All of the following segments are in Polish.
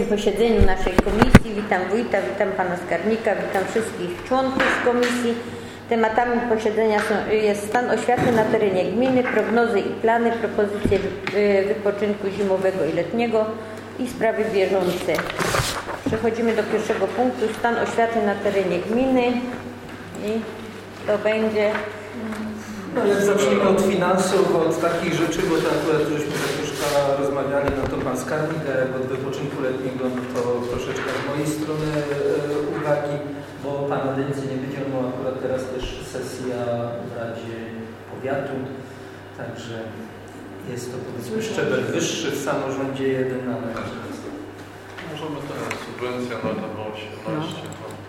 posiedzeniu naszej komisji. Witam wójta, witam pana skarbnika, witam wszystkich członków komisji. Tematami posiedzenia jest stan oświaty na terenie gminy, prognozy i plany, propozycje wypoczynku zimowego i letniego i sprawy bieżące. Przechodzimy do pierwszego punktu, stan oświaty na terenie gminy i to będzie... No jak zaczniemy od finansów, od takich rzeczy, bo to akurat żeśmy troszeczkę rozmawiali, no to pan skarbnik, jak od wypoczynku letniego, no to troszeczkę z mojej strony uwagi, bo pana Deńcy nie będzie, no akurat teraz też sesja w Radzie Powiatu, także jest to powiedzmy szczebel wyższy w samorządzie jeden, ale... Możemy teraz subwencja na to 18,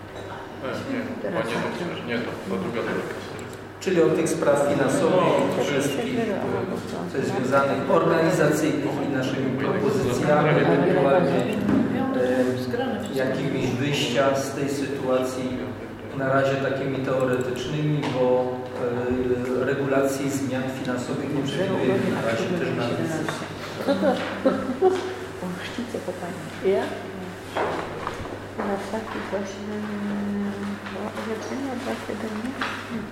to druga droga. Czyli od tych spraw finansowych, wszystkich, co jest związanych organizacyjnych i naszymi propozycjami, ewentualnie jakimiś wyjścia z tej sytuacji, na razie takimi teoretycznymi, bo regulacji zmian finansowych nie przewidujemy na razie też na decyzji. Chrzcicie po pani. Ja? Na taki właśnie orzeczenia 217.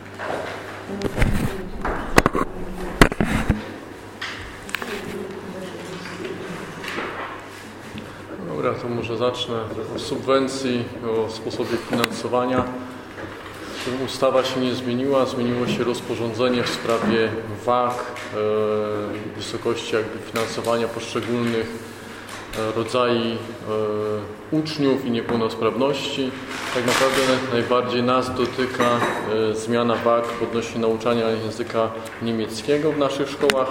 Dobra, to może zacznę od subwencji, o sposobie finansowania. Ustawa się nie zmieniła, zmieniło się rozporządzenie w sprawie wag, wysokości jakby finansowania poszczególnych rodzajów uczniów i niepełnosprawności. Tak naprawdę najbardziej nas dotyka zmiana wag odnośnie nauczania języka niemieckiego w naszych szkołach,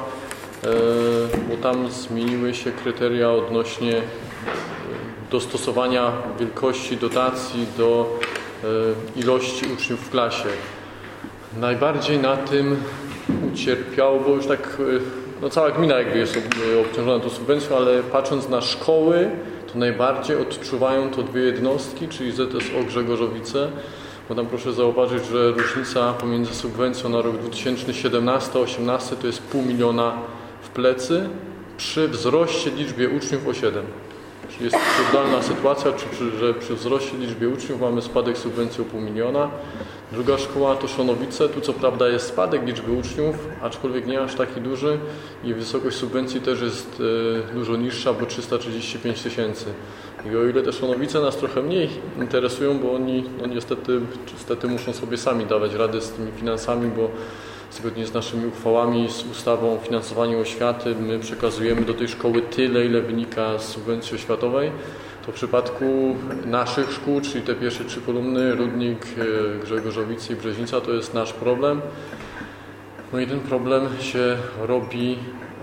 bo tam zmieniły się kryteria odnośnie dostosowania wielkości dotacji do ilości uczniów w klasie. Najbardziej na tym ucierpiało, bo już tak no cała gmina jakby jest obciążona tą subwencją, ale patrząc na szkoły, to najbardziej odczuwają to dwie jednostki, czyli ZSO Grzegorzowice, bo tam proszę zauważyć, że różnica pomiędzy subwencją na rok 2017-2018 to jest 500 000 w plecy przy wzroście liczby uczniów o 7. Czyli jest absurdalna sytuacja, że przy wzroście liczby uczniów mamy spadek subwencji o 500 000. Druga szkoła to Szonowice, tu co prawda jest spadek liczby uczniów, aczkolwiek nie aż taki duży i wysokość subwencji też jest dużo niższa, bo 335 000. I o ile te Szonowice nas trochę mniej interesują, bo oni no niestety muszą sobie sami dawać radę z tymi finansami, bo zgodnie z naszymi uchwałami, z ustawą o finansowaniu oświaty my przekazujemy do tej szkoły tyle, ile wynika z subwencji oświatowej. To w przypadku naszych szkół, czyli te pierwsze 3 kolumny, Rudnik, Grzegorzowice i Brzeźnica, to jest nasz problem. No i ten problem się robi,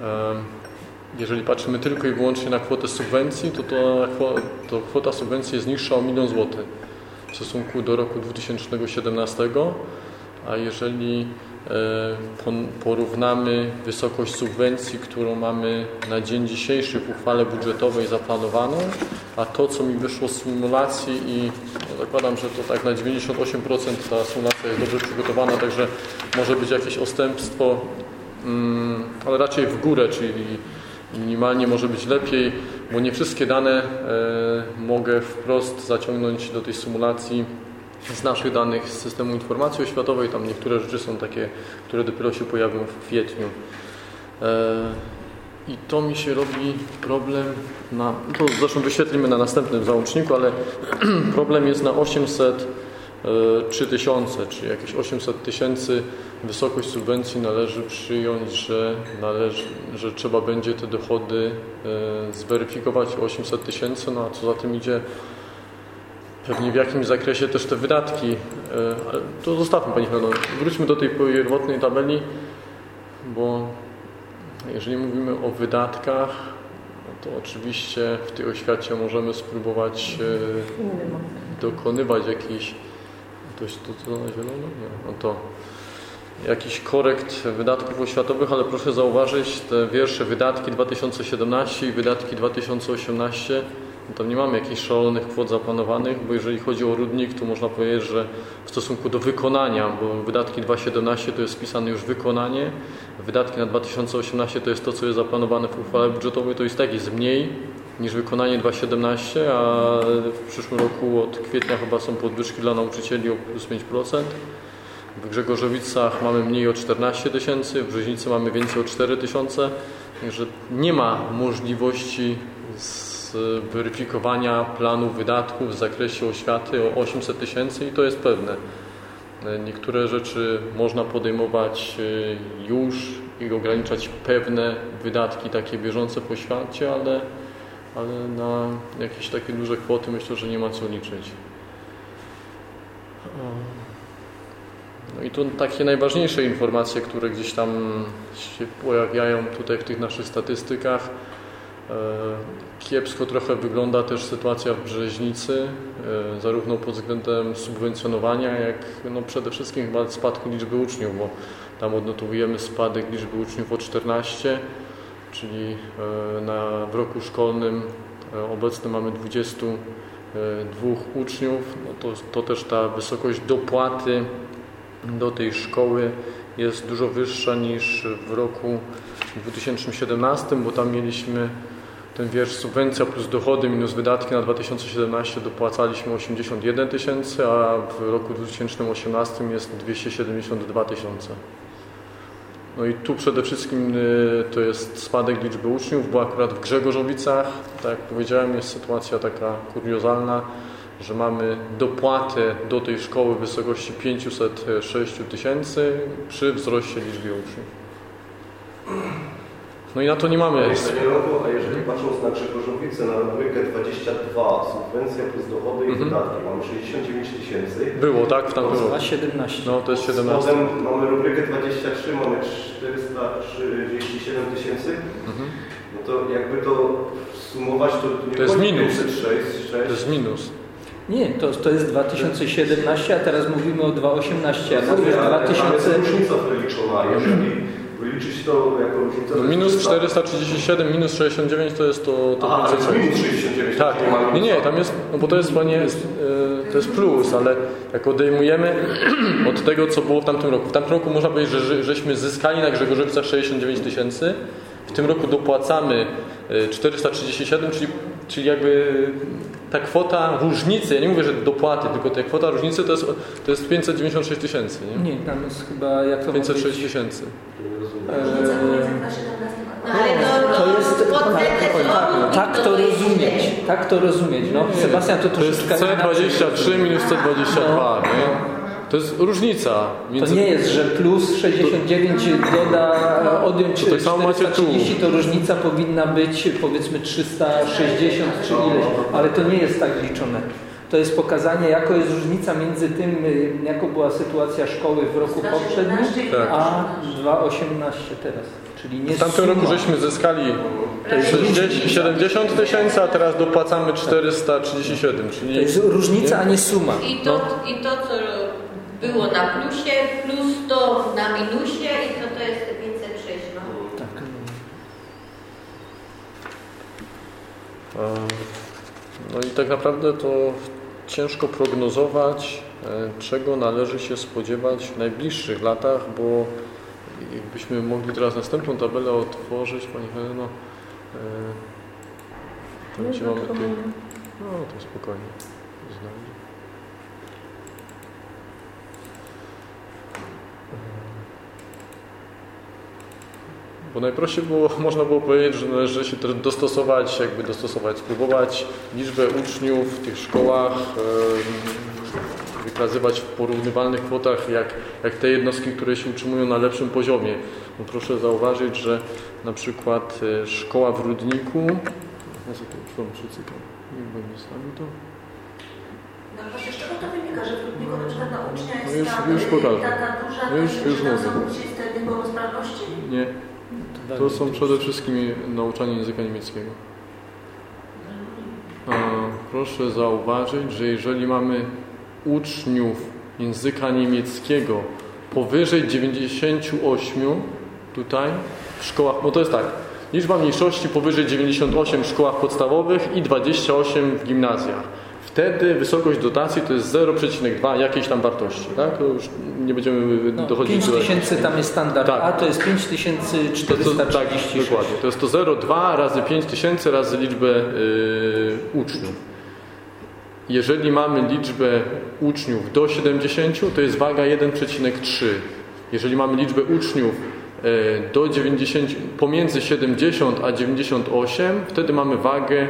jeżeli patrzymy tylko i wyłącznie na kwotę subwencji, to kwota subwencji jest niższa o 1 000 000 złotych w stosunku do roku 2017, a jeżeli porównamy wysokość subwencji, którą mamy na dzień dzisiejszy w uchwale budżetowej zaplanowaną, a to, co mi wyszło z symulacji i no, zakładam, że to tak na 98% ta symulacja jest dobrze przygotowana, także może być jakieś odstępstwo, ale raczej w górę, czyli minimalnie może być lepiej, bo nie wszystkie dane mogę wprost zaciągnąć do tej symulacji z naszych danych z systemu informacji oświatowej. Tam niektóre rzeczy są takie, które dopiero się pojawią w kwietniu. I to mi się robi problem to zresztą wyświetlimy na następnym załączniku, ale problem jest na 803 000, czyli jakieś 800 000 wysokość subwencji należy przyjąć, że trzeba będzie te dochody zweryfikować o 800 000, no a co za tym idzie, pewnie w jakim zakresie też te wydatki, ale to zostawmy Pani Heleno. Wróćmy do tej pierwotnej tabeli, bo jeżeli mówimy o wydatkach, no to oczywiście w tej oświacie możemy spróbować dokonywać jakichś, to na zielono? Nie, no to jakiś korekt wydatków oświatowych, ale proszę zauważyć te pierwsze wydatki 2017 i wydatki 2018. Tam nie mamy jakichś szalonych kwot zaplanowanych, bo jeżeli chodzi o Rudnik, to można powiedzieć, że w stosunku do wykonania, bo wydatki 2017 to jest wpisane już wykonanie, wydatki na 2018 to jest to, co jest zaplanowane w uchwale budżetowej, to jest tak jest mniej niż wykonanie 2,17, a w przyszłym roku od kwietnia chyba są podwyżki dla nauczycieli o plus 5%. W Grzegorzowicach mamy mniej o 14 000, w Brzeźnicy mamy więcej o 4 000, także nie ma możliwości zweryfikowania planu wydatków w zakresie oświaty o 800 000 i to jest pewne. Niektóre rzeczy można podejmować już i ograniczać pewne wydatki takie bieżące po oświacie, ale na jakieś takie duże kwoty myślę, że nie ma co liczyć. No i to takie najważniejsze informacje, które gdzieś tam się pojawiają tutaj w tych naszych statystykach. Kiepsko trochę wygląda też sytuacja w Brzeźnicy, zarówno pod względem subwencjonowania, jak przede wszystkim chyba spadku liczby uczniów, bo tam odnotowujemy spadek liczby uczniów o 14, czyli w roku szkolnym obecnie mamy 22 uczniów. No to też ta wysokość dopłaty do tej szkoły jest dużo wyższa niż w roku 2017, bo tam mieliśmy ten wiersz subwencja plus dochody minus wydatki na 2017 dopłacaliśmy 81 000, a w roku 2018 jest 272 000. No i tu przede wszystkim to jest spadek liczby uczniów, bo akurat w Grzegorzowicach, tak jak powiedziałem, jest sytuacja taka kuriozalna, że mamy dopłatę do tej szkoły w wysokości 506 000 przy wzroście liczby uczniów. No i na to nie mamy. A jeżeli patrząc na Grzegorzowice, na rubrykę 22, subwencja plus dochody i wydatki, mamy 69 000. Było, tak? W tamtym roku. 17. No, to jest 17. Potem mamy rubrykę 23, mamy 437 000. No to jakby to sumować, to jest minus. 506. To jest minus. Nie, to jest 2017, a teraz mówimy o 2018. Ale różnica wyliczona, jeżeli wyliczyć to jako różnicę... No minus 437, minus 69 to jest to minus 69. Tak, nie, tam jest, no bo to jest to jest plus, ale jak odejmujemy od tego, co było w tamtym roku. W tamtym roku można powiedzieć, że żeśmy zyskali na Grzegorzewicach 69 000, w tym roku dopłacamy 437, czyli jakby ta kwota różnicy, ja nie mówię, że dopłaty, tylko ta kwota różnicy to jest 596 000, nie? Nie, tam jest chyba, jak to 506 000. To jest tak to rozumieć. No, Sebastian, to jest troszeczkę... C23 minus C22, nie? To jest różnica. To nie jest, że plus 69 odjąć 430, to różnica powinna być powiedzmy 360 czy ileś, ale to nie jest tak liczone. To jest pokazanie, jaka jest różnica między tym, jaką była sytuacja szkoły w roku poprzednim, a 2,18 teraz. Czyli nie w tamtym roku żeśmy zyskali 70 000, a teraz dopłacamy 437, czyli... To jest różnica, a nie suma. I to, co było na plusie, plus to na minusie i to jest 506. No. Tak. No i tak naprawdę to ciężko prognozować, czego należy się spodziewać w najbliższych latach, bo jakbyśmy mogli teraz następną tabelę otworzyć, Pani Heleno, to gdzie mamy tych... No to spokojnie. Bo najprościej można było powiedzieć, że należy się też dostosować, spróbować liczbę uczniów w tych szkołach wykazywać w porównywalnych kwotach, jak te jednostki, które się utrzymują na lepszym poziomie. No proszę zauważyć, że na przykład szkoła w Rudniku, ja sobie to przeczytam, niech będzie sami to. No właśnie, z czego to wynika, że w Rudniku na przykład na ucznia jest już pokażę. taka duża, Już mówię. z tej niepełnosprawności? Nie. To są przede wszystkim nauczanie języka niemieckiego. Proszę zauważyć, że jeżeli mamy uczniów języka niemieckiego powyżej 98 tutaj w szkołach, no to jest tak, liczba mniejszości powyżej 98 w szkołach podstawowych i 28 w gimnazjach. wtedy wysokość dotacji to jest 0,2 jakiejś tam wartości. Tak? To już nie będziemy dochodzić do... 5000 tam jest standard, tak. A to jest 5436. Tak, dokładnie. To jest to 0,2 razy 5000 razy liczbę uczniów. Jeżeli mamy liczbę uczniów do 70, to jest waga 1,3. Jeżeli mamy liczbę uczniów do 90, pomiędzy 70 a 98, wtedy mamy wagę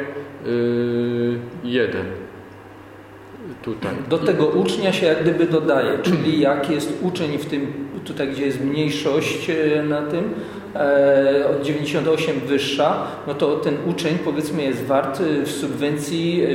1. Tutaj. Do tego ucznia się jak gdyby dodaje, czyli jak jest uczeń w tym, tutaj gdzie jest mniejszość na tym, od 98 wyższa, no to ten uczeń powiedzmy jest wart w subwencji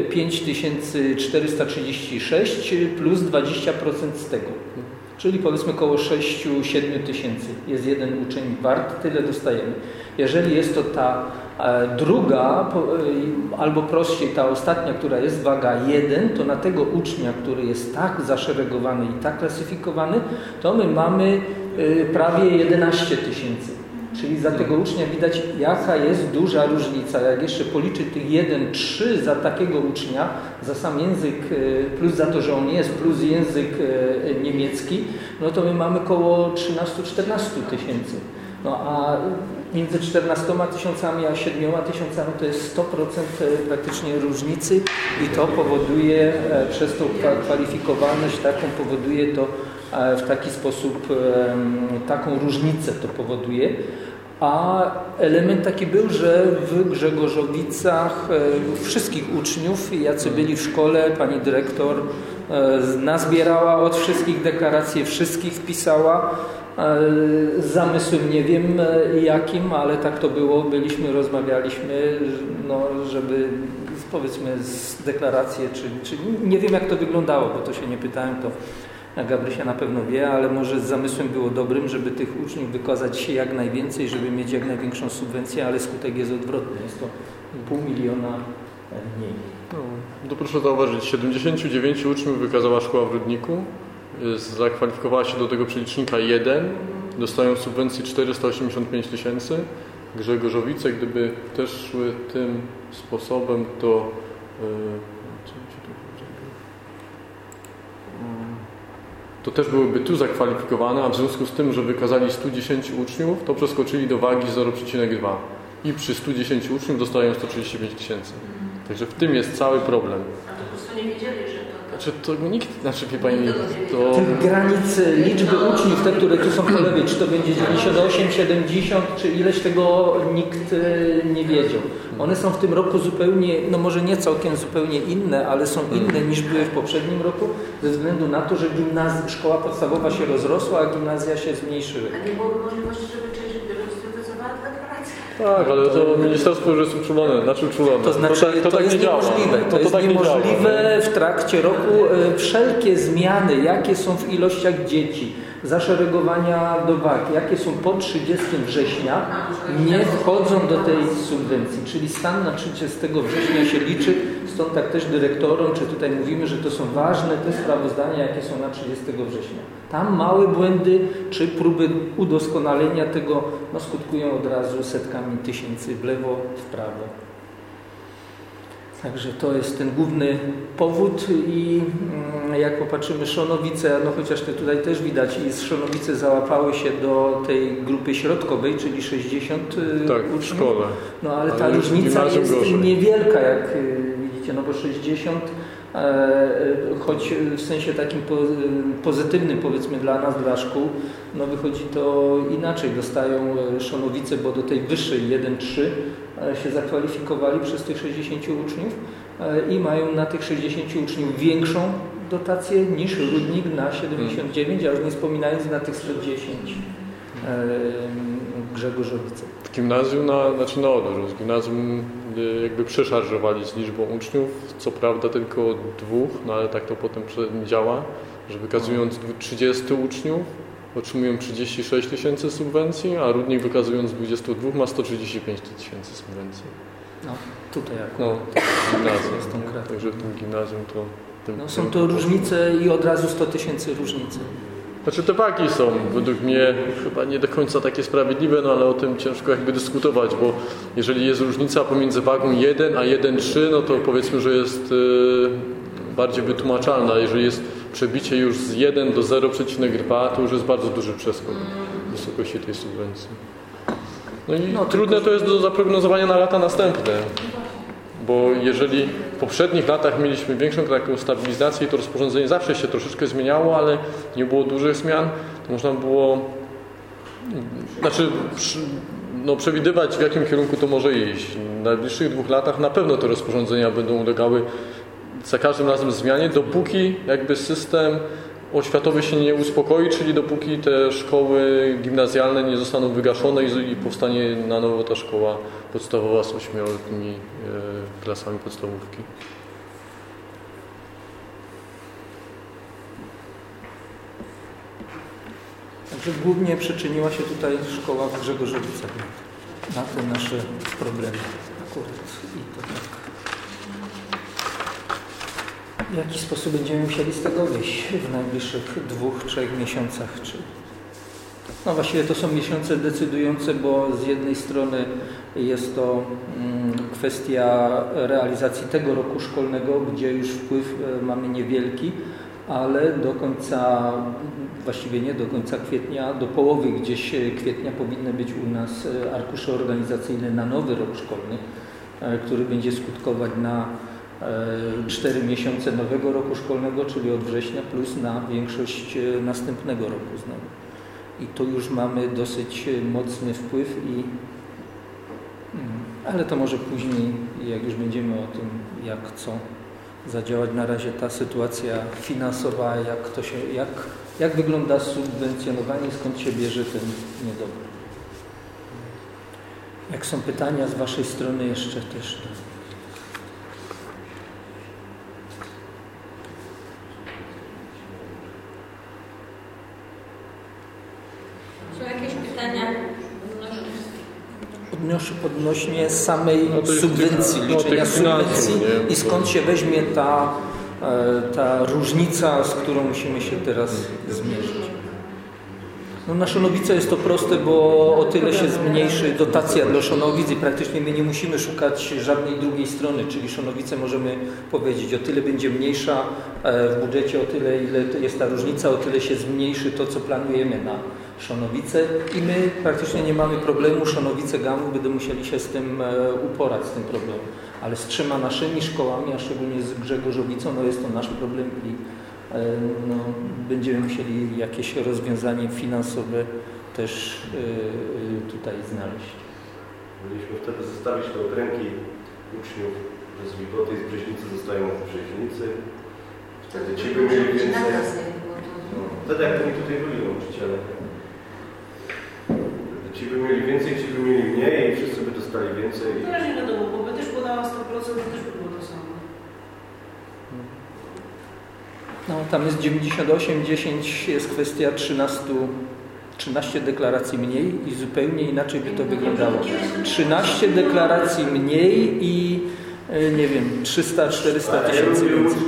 5436 plus 20% z tego. Czyli powiedzmy około 6-7 tysięcy jest jeden uczeń wart, tyle dostajemy. Jeżeli jest to ta druga, albo prościej ta ostatnia, która jest waga 1, to na tego ucznia, który jest tak zaszeregowany i tak klasyfikowany, to my mamy prawie 11 tysięcy. Czyli za tego ucznia widać, jaka jest duża różnica. Jak jeszcze policzy tych 1-3 za takiego ucznia, za sam język, plus za to, że on jest, plus język niemiecki, no to my mamy około 13-14 tysięcy. No a między 14 tysiącami a 7 tysiącami to jest 100% praktycznie różnicy i to powoduje, przez tą kwalifikowalność taką powoduje to w taki sposób, taką różnicę to powoduje. A element taki był, że w Grzegorzowicach wszystkich uczniów, jacy byli w szkole, pani dyrektor nazbierała od wszystkich deklaracje, wszystkich wpisała. Z zamysłem nie wiem jakim, ale tak to było, rozmawialiśmy, no, żeby powiedzmy z deklaracje, czy nie wiem jak to wyglądało, bo to się nie pytałem, to Gabrysia na pewno wie, ale może z zamysłem było dobrym, żeby tych uczniów wykazać się jak najwięcej, żeby mieć jak największą subwencję, ale skutek jest odwrotny, jest to 500 000 mniej. No, to proszę zauważyć, 79 uczniów wykazała szkoła w Rudniku, zakwalifikowała się do tego przelicznika 1, dostają subwencji 485 tysięcy. Grzegorzowice, gdyby też szły tym sposobem, to też byłyby tu zakwalifikowane, a w związku z tym, że wykazali 110 uczniów, to przeskoczyli do wagi 0,2 i przy 110 uczniów dostają 135 tysięcy. Także w tym jest cały problem. A to po prostu nie wiedzieli, że to nikt, wie Pani, to... Tych granic liczby uczniów, te, które tu są po lewej, czy to będzie 98, 70, czy ileś, tego nikt nie wiedział. One są w tym roku zupełnie, no może nie całkiem zupełnie inne, ale są inne niż były w poprzednim roku, ze względu na to, że szkoła podstawowa się rozrosła, a gimnazja się zmniejszyły. A nie byłoby możliwości, żeby część rodziców wycofała deklarację? Tak, ale to ministerstwo już jest uczulone. To znaczy, to jest niemożliwe. To jest niemożliwe w trakcie roku. Wszelkie zmiany, jakie są w ilościach dzieci, zaszeregowania do wag, jakie są po 30 września, nie wchodzą do tej subwencji. Czyli stan na 30 września się liczy, stąd tak też dyrektorom, czy tutaj mówimy, że to są ważne te sprawozdania, jakie są na 30 września. Tam małe błędy, czy próby udoskonalenia tego, no, skutkują od razu setkami tysięcy w lewo, w prawo. Także to jest ten główny powód i jak popatrzymy Szonowice, no chociaż tutaj też widać i Szonowice załapały się do tej grupy środkowej, czyli 60 uczniów. W szkole. No ale ta różnica jest niewielka, jak widzicie, no bo 60, choć w sensie takim pozytywnym powiedzmy dla nas, dla szkół, no wychodzi to inaczej. Dostają Szonowice, bo do tej wyższej 1-3 się zakwalifikowali przez tych 60 uczniów i mają na tych 60 uczniów większą dotację niż Rudnik na 79, a już nie wspominając na tych 110 Grzegorzowice. W gimnazjum na odwrót. W gimnazjum jakby przeszarżowali z liczbą uczniów, co prawda tylko 2, no ale tak to potem działa, że wykazując 30 uczniów otrzymują 36 tysięcy subwencji, a Rudnik wykazując 22 ma 135 tysięcy subwencji. No, tutaj akurat. No, gimnazjum. Także w tym gimnazjum to... są to różnice i od razu 100 tysięcy różnicy. Znaczy te wagi są według mnie chyba nie do końca takie sprawiedliwe, no ale o tym ciężko jakby dyskutować, bo jeżeli jest różnica pomiędzy wagą 1 a 1,3, no to powiedzmy, że jest bardziej wytłumaczalna. Jeżeli jest przebicie już z 1 do 0,2, to już jest bardzo duży przeskok wysokości tej subwencji. No i trudne to jest do zaprognozowania na lata następne. Bo jeżeli w poprzednich latach mieliśmy większą taką stabilizację i to rozporządzenie zawsze się troszeczkę zmieniało, ale nie było dużych zmian, to można było przewidywać, w jakim kierunku to może iść. W najbliższych 2 latach na pewno te rozporządzenia będą ulegały za każdym razem zmianie, dopóki jakby system oświatowy się nie uspokoi, czyli dopóki te szkoły gimnazjalne nie zostaną wygaszone i powstanie na nowo ta szkoła podstawowa z 8-letnimi klasami podstawówki. Także głównie przyczyniła się tutaj szkoła w Grzegorzowicach na te nasze problemy. Akurat i to tak. W jaki sposób będziemy musieli z tego wyjść w najbliższych 2-3 miesiącach? No właściwie to są miesiące decydujące, bo z jednej strony jest to kwestia realizacji tego roku szkolnego, gdzie już wpływ mamy niewielki, ale do końca, właściwie nie do końca kwietnia, do połowy gdzieś kwietnia powinny być u nas arkusze organizacyjne na nowy rok szkolny, który będzie skutkować na 4 miesiące nowego roku szkolnego, czyli od września, plus na większość następnego roku znowu. I tu już mamy dosyć mocny wpływ, ale to może później, jak już będziemy o tym, jak co zadziałać. Na razie ta sytuacja finansowa, jak wygląda subwencjonowanie, skąd się bierze ten niedobór. Jak są pytania z Waszej strony jeszcze też? Są jakieś pytania? Odnośnie samej subwencji, liczenia subwencji i skąd się weźmie ta różnica, z którą musimy się teraz zmierzyć. No na Szonowice jest to proste, bo o tyle się zmniejszy dotacja dla Szonowic i praktycznie my nie musimy szukać żadnej drugiej strony, czyli Szonowice możemy powiedzieć, o tyle będzie mniejsza w budżecie, o tyle ile jest ta różnica, o tyle się zmniejszy to, co planujemy na Szonowice i my praktycznie nie mamy problemu. Szonowice Gamów będą musieli się z tym uporać, z tym problemem. Ale z 3 naszymi szkołami, a szczególnie z Grzegorzowicą, jest to nasz problem i będziemy musieli jakieś rozwiązanie finansowe też tutaj znaleźć. Mieliśmy wtedy zostawić te okręgi uczniów z Wilgoty i z Brzeźnicy zostają w Brzeźnicy. Wtedy ci by mieli więcej. Wtedy jak to mi tutaj byli nauczyciele. Ci by mieli więcej, ci by mieli mniej i wszyscy by dostali więcej. Teraz nie wiadomo, bo by też podała 100%, to też by było to samo. No, tam jest 98, 10 jest kwestia 13 deklaracji mniej i zupełnie inaczej by to wyglądało. 13 deklaracji mniej i nie wiem, 300-400 tysięcy więcej.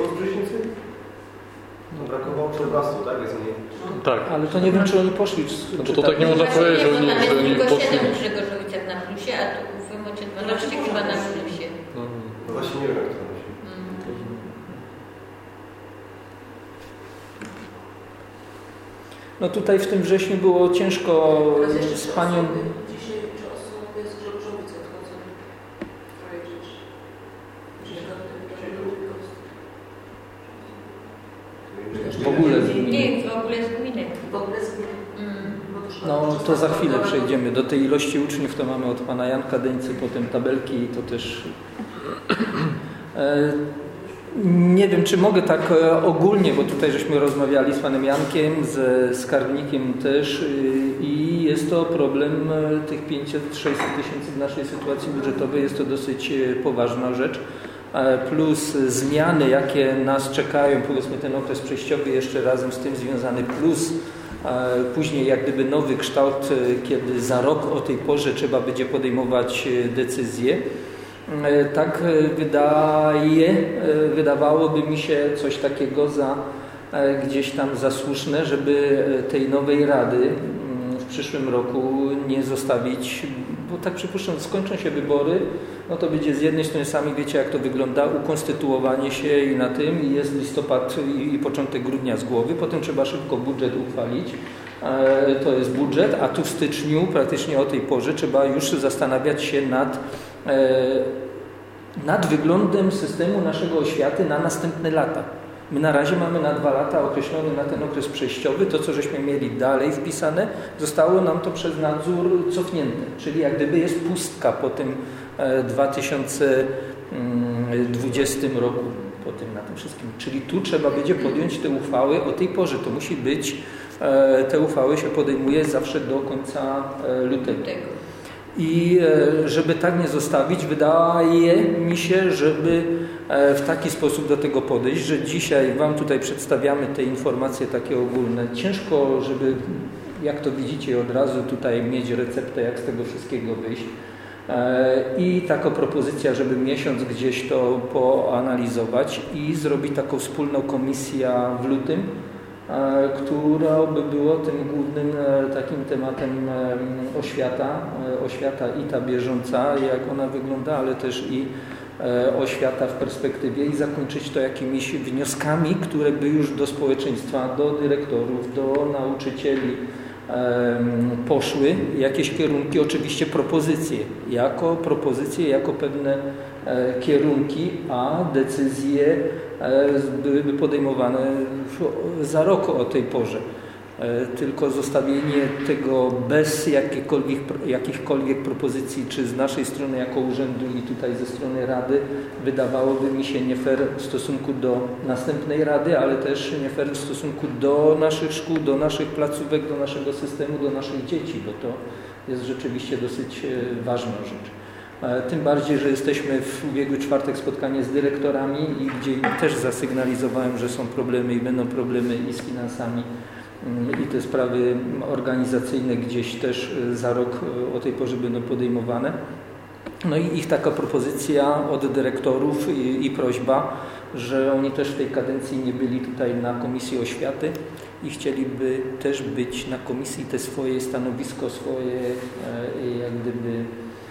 Brakowało 14, tak? Jest mniej. Tak. Ale to nie wiem, czy oni poszli. No to tak nie można powiedzieć, że oni poszli. 7 w Grzegorzowicach na plusie, a tu w Wymocie 12 chyba na minusie. No właśnie nie wiem, jak to musi. No tutaj w tym wrześniu było ciężko z panią. Dzisiaj osób jest Grzegorzowicach odchodzą. W ogóle z gminy. Nie, w ogóle z gminy. W ogóle z gminy. No to za chwilę przejdziemy. Do tej ilości uczniów to mamy od pana Janka Deńcy, potem tabelki i to też... Nie wiem, czy mogę tak ogólnie, bo tutaj żeśmy rozmawiali z panem Jankiem, z skarbnikiem też i jest to problem tych 500-600 tysięcy w naszej sytuacji budżetowej, jest to dosyć poważna rzecz. Plus zmiany, jakie nas czekają, powiedzmy ten okres przejściowy jeszcze razem z tym związany, plus później jak gdyby nowy kształt, kiedy za rok o tej porze trzeba będzie podejmować decyzje. Tak wydawałoby mi się coś takiego gdzieś tam za słuszne, żeby tej nowej rady w przyszłym roku nie zostawić Bo tak przypuszczam, skończą się wybory, no to będzie z jednej strony, sami wiecie jak to wygląda, ukonstytuowanie się i na tym, i jest listopad i początek grudnia z głowy, potem trzeba szybko budżet uchwalić. To jest budżet, a tu w styczniu, praktycznie o tej porze, trzeba już zastanawiać się nad wyglądem systemu naszego oświaty na następne lata. My na razie mamy na 2 lata określony na ten okres przejściowy. To, co żeśmy mieli dalej wpisane, zostało nam to przez nadzór cofnięte. Czyli jak gdyby jest pustka po tym 2020 roku, po tym na tym wszystkim. Czyli tu trzeba będzie podjąć te uchwały o tej porze. To musi być, te uchwały się podejmuje zawsze do końca lutego. I żeby tak nie zostawić, wydaje mi się, żeby w taki sposób do tego podejść, że dzisiaj Wam tutaj przedstawiamy te informacje takie ogólne. Ciężko, żeby, jak to widzicie, od razu tutaj mieć receptę, jak z tego wszystkiego wyjść. I taka propozycja, żeby miesiąc gdzieś to poanalizować i zrobić taką wspólną komisję w lutym, która by było tym głównym takim tematem oświata i ta bieżąca, jak ona wygląda, ale też i oświata w perspektywie i zakończyć to jakimiś wnioskami, które by już do społeczeństwa, do dyrektorów, do nauczycieli poszły, jakieś kierunki, oczywiście propozycje, jako pewne kierunki, a decyzje byłyby podejmowane za rok o tej porze. Tylko zostawienie tego bez jakichkolwiek propozycji, czy z naszej strony jako urzędu i tutaj ze strony Rady, wydawałoby mi się nie fair w stosunku do następnej Rady, ale też nie fair w stosunku do naszych szkół, do naszych placówek, do naszego systemu, do naszych dzieci, bo to jest rzeczywiście dosyć ważna rzecz. Tym bardziej, że jesteśmy w ubiegły czwartek spotkanie z dyrektorami i gdzie im też zasygnalizowałem, że są problemy i będą problemy i z finansami i te sprawy organizacyjne gdzieś też za rok o tej porze będą podejmowane. No i ich taka propozycja od dyrektorów i prośba, że oni też w tej kadencji nie byli tutaj na Komisji Oświaty i chcieliby też być na komisji, te swoje stanowisko, swoje jak gdyby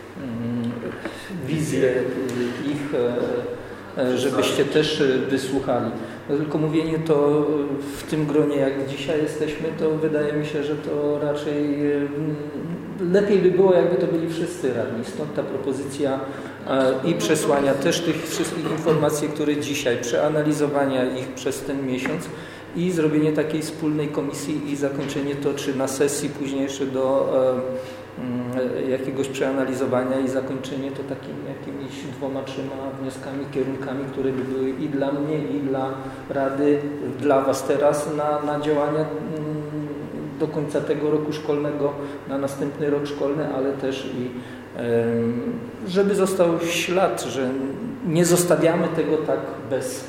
wizje ich, żebyście też wysłuchali. No tylko mówienie to w tym gronie, jak dzisiaj jesteśmy, to wydaje mi się, że to raczej lepiej by było, jakby to byli wszyscy radni. Stąd ta propozycja i przesłania też tych wszystkich informacji, które dzisiaj, przeanalizowania ich przez ten miesiąc i zrobienie takiej wspólnej komisji i zakończenie to, czy na sesji później jeszcze do jakiegoś przeanalizowania i zakończenie to takimi jakimiś 2-3 wnioskami, kierunkami, które by były i dla mnie, i dla Rady, dla Was teraz na działania do końca tego roku szkolnego, na następny rok szkolny, ale też i żeby został ślad, że nie zostawiamy tego tak bez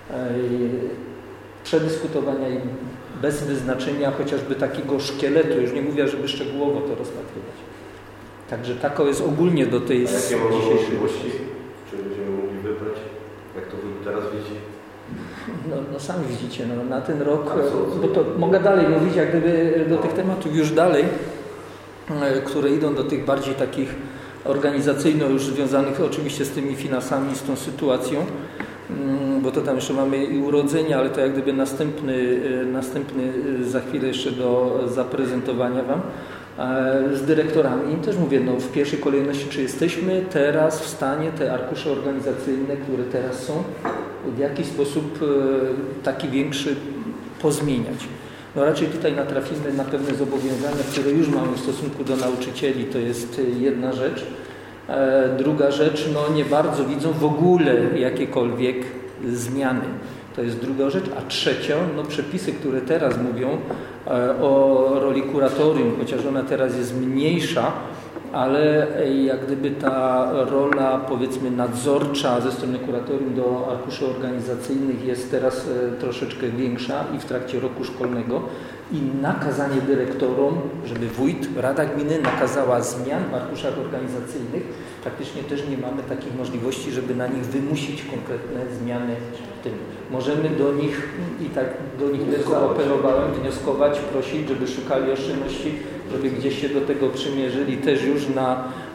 przedyskutowania i bez wyznaczenia chociażby takiego szkieletu, już nie mówię, żeby szczegółowo to rozpatrywać. Także tako jest ogólnie do tej dzisiejszej możliwości, czy będziemy mogli wybrać, jak to Wy teraz widzicie? No sami widzicie, na ten rok, bo to mogę dalej mówić, jak gdyby do tych tematów już dalej, które idą do tych bardziej takich organizacyjno już związanych oczywiście z tymi finansami, z tą sytuacją, bo to tam jeszcze mamy i urodzenia, ale to jak gdyby następny za chwilę jeszcze do zaprezentowania Wam z dyrektorami. I też mówię, w pierwszej kolejności, czy jesteśmy teraz w stanie te arkusze organizacyjne, które teraz są, w jakiś sposób taki większy pozmieniać. Raczej tutaj natrafimy na pewne zobowiązania, które już mamy w stosunku do nauczycieli, to jest jedna rzecz. Druga rzecz, nie bardzo widzą w ogóle jakiekolwiek zmiany. To jest druga rzecz. A trzecia, przepisy, które teraz mówią o roli kuratorium, chociaż ona teraz jest mniejsza, ale jak gdyby ta rola, powiedzmy, nadzorcza ze strony kuratorium do arkuszy organizacyjnych jest teraz troszeczkę większa i w trakcie roku szkolnego i nakazanie dyrektorom, żeby wójt, Rada Gminy nakazała zmian w arkuszach organizacyjnych, praktycznie też nie mamy takich możliwości, żeby na nich wymusić konkretne zmiany w tym. Możemy do nich, i tak do nich też zaoperowałem, wnioskować, prosić, żeby szukali oszczędności, żeby gdzieś się do tego przymierzyli też już na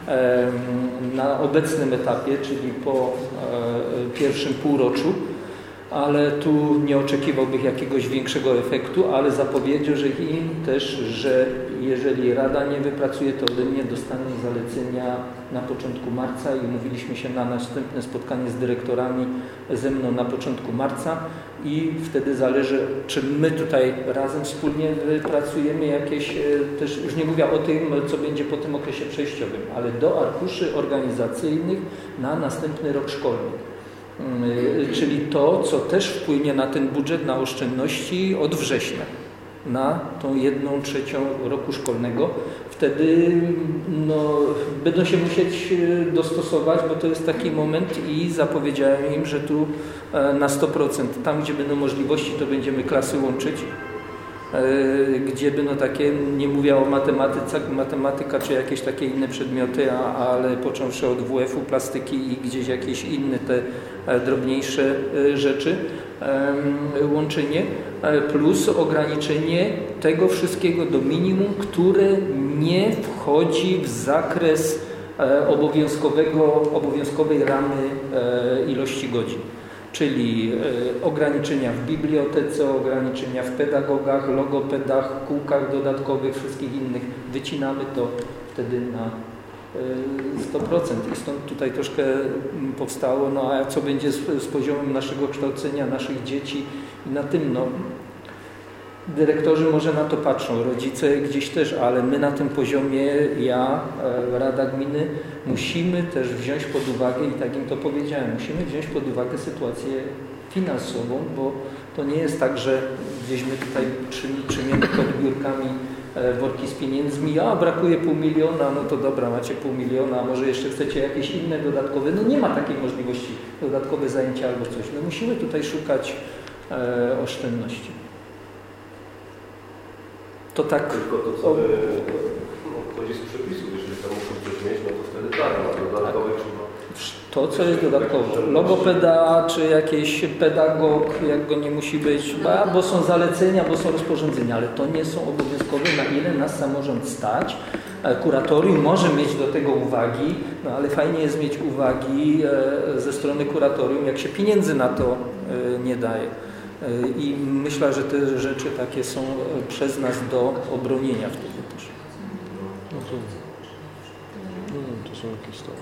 na obecnym etapie, czyli po pierwszym półroczu, ale tu nie oczekiwałbym jakiegoś większego efektu, ale zapowiedział, że im też, że jeżeli Rada nie wypracuje, to ode mnie dostaną zalecenia na początku marca i umówiliśmy się na następne spotkanie z dyrektorami ze mną na początku marca i wtedy zależy, czy my tutaj razem wspólnie wypracujemy jakieś, też już nie mówię o tym, co będzie po tym okresie przejściowym, ale do arkuszy organizacyjnych na następny rok szkolny. Czyli to, co też wpłynie na ten budżet, na oszczędności od września, na tą 1/3 roku szkolnego. Wtedy będą się musieć dostosować, bo to jest taki moment i zapowiedziałem im, że tu na 100%, tam gdzie będą możliwości, to będziemy klasy łączyć. Gdzie będą takie, nie mówię o matematyka czy jakieś takie inne przedmioty, ale począwszy od WF-u, plastyki i gdzieś jakieś inne te drobniejsze rzeczy, łączenie, plus ograniczenie tego wszystkiego do minimum, które nie wchodzi w zakres obowiązkowej ramy ilości godzin. Czyli ograniczenia w bibliotece, ograniczenia w pedagogach, logopedach, kółkach dodatkowych, wszystkich innych. Wycinamy to wtedy na 100%. I stąd tutaj troszkę powstało, a co będzie z poziomem naszego kształcenia, naszych dzieci i na tym, dyrektorzy może na to patrzą, rodzice gdzieś też, ale my na tym poziomie, Rada Gminy, musimy też wziąć pod uwagę, i tak im to powiedziałem, musimy wziąć pod uwagę sytuację finansową, bo to nie jest tak, że gdzieś my tutaj trzymiemy pod biurkami worki z pieniędzmi, brakuje 500 000, no to dobra, macie 500 000, a może jeszcze chcecie jakieś inne dodatkowe, nie ma takiej możliwości, dodatkowe zajęcia albo coś. Musimy tutaj szukać oszczędności. To tak. Tylko to, co wchodzi z przepisów, jeżeli tam muszą coś mieć, to wtedy tak, dodatkowe trzeba. To, co jest dodatkowo. Logopeda, czy jakiś pedagog, jak go nie musi być, bo są zalecenia, bo są rozporządzenia, ale to nie są obowiązkowe, na ile nas samorząd stać. Kuratorium może mieć do tego uwagi, ale fajnie jest mieć uwagi ze strony kuratorium, jak się pieniędzy na to nie daje. I myślę, że te rzeczy takie są przez nas do obronienia wtedy też. To są jakieś tam.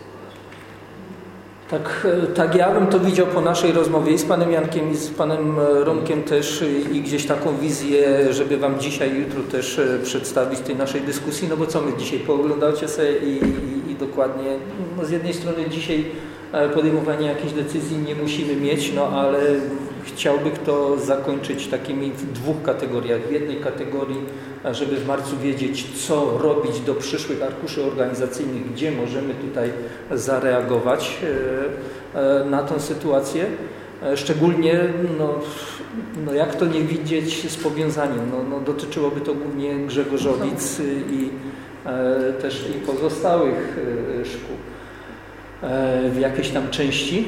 Tak ja bym to widział po naszej rozmowie i z panem Jankiem, i z panem Romkiem też i gdzieś taką wizję, żeby wam dzisiaj, jutro też przedstawić tej naszej dyskusji, bo co my dzisiaj pooglądacie sobie i dokładnie, z jednej strony dzisiaj podejmowania jakichś decyzji nie musimy mieć, ale chciałbym to zakończyć takimi w 2 kategoriach. W jednej kategorii, żeby w marcu wiedzieć, co robić do przyszłych arkuszy organizacyjnych, gdzie możemy tutaj zareagować na tę sytuację. Szczególnie, jak to nie widzieć z powiązaniem. Dotyczyłoby to głównie Grzegorzowic i też i pozostałych szkół w jakiejś tam części.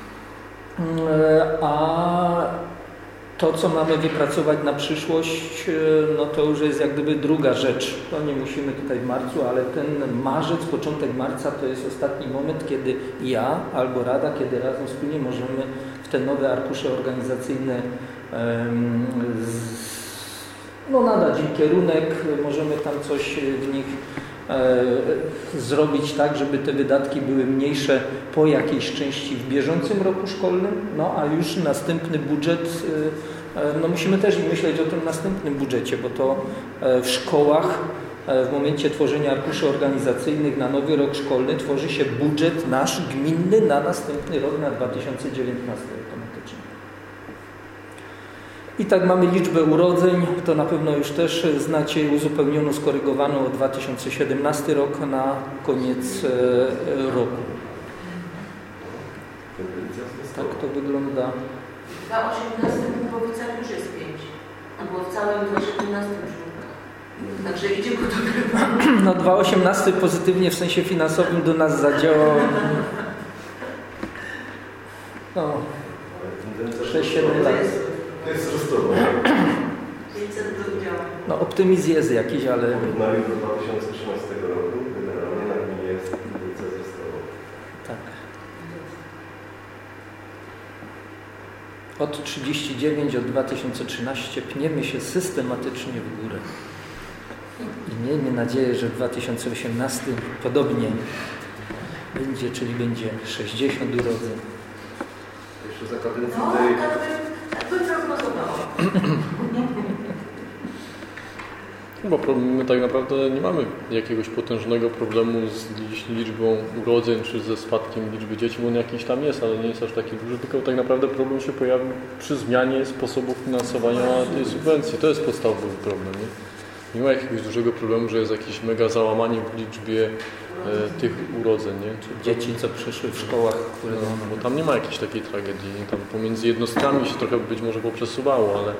A to, co mamy wypracować na przyszłość, to już jest jak gdyby druga rzecz. To nie musimy tutaj w marcu, ale ten marzec, początek marca to jest ostatni moment, kiedy ja albo Rada, kiedy razem wspólnie możemy w te nowe arkusze organizacyjne nadać im kierunek, możemy tam coś w nich zrobić tak, żeby te wydatki były mniejsze po jakiejś części w bieżącym roku szkolnym, a już następny budżet, musimy też myśleć o tym następnym budżecie, bo to w szkołach w momencie tworzenia arkuszy organizacyjnych na nowy rok szkolny tworzy się budżet nasz gminny na następny rok, na 2019 automatycznie. I tak mamy liczbę urodzeń, to na pewno już też znacie, uzupełnioną, skorygowaną o 2017 rok na koniec roku. Tak to wygląda. W 2018 w Głowicach już jest 5, albo w całym 2017 już. Także idzie ku dobremu. 2018 pozytywnie w sensie finansowym do nas zadziałał. 6-7 lat. To jest wzrostowo. 500 do udziału. Optymizm jest jakiś, ale... W porównaniu do 2013 roku generalnie na gminie co zostało. Tak. Od 39, od 2013 pniemy się systematycznie w górę. I miejmy nadzieję, że w 2018 podobnie będzie, czyli będzie 60 urodzeń. Jeszcze za kadencji No, tej... tak by prognozowała. Bo my tak naprawdę nie mamy jakiegoś potężnego problemu z liczbą urodzeń, czy ze spadkiem liczby dzieci, bo on jakiś tam jest, ale nie jest aż taki duży, tylko tak naprawdę problem się pojawił przy zmianie sposobu finansowania tej subwencji. To jest podstawowy problem. Nie ma jakiegoś dużego problemu, że jest jakieś mega załamanie w liczbie tych urodzeń. Nie? Dzieci, co przyszły w szkołach, które... No, bo tam nie ma jakiejś takiej tragedii. Tam pomiędzy jednostkami się trochę być może poprzesuwało, ale...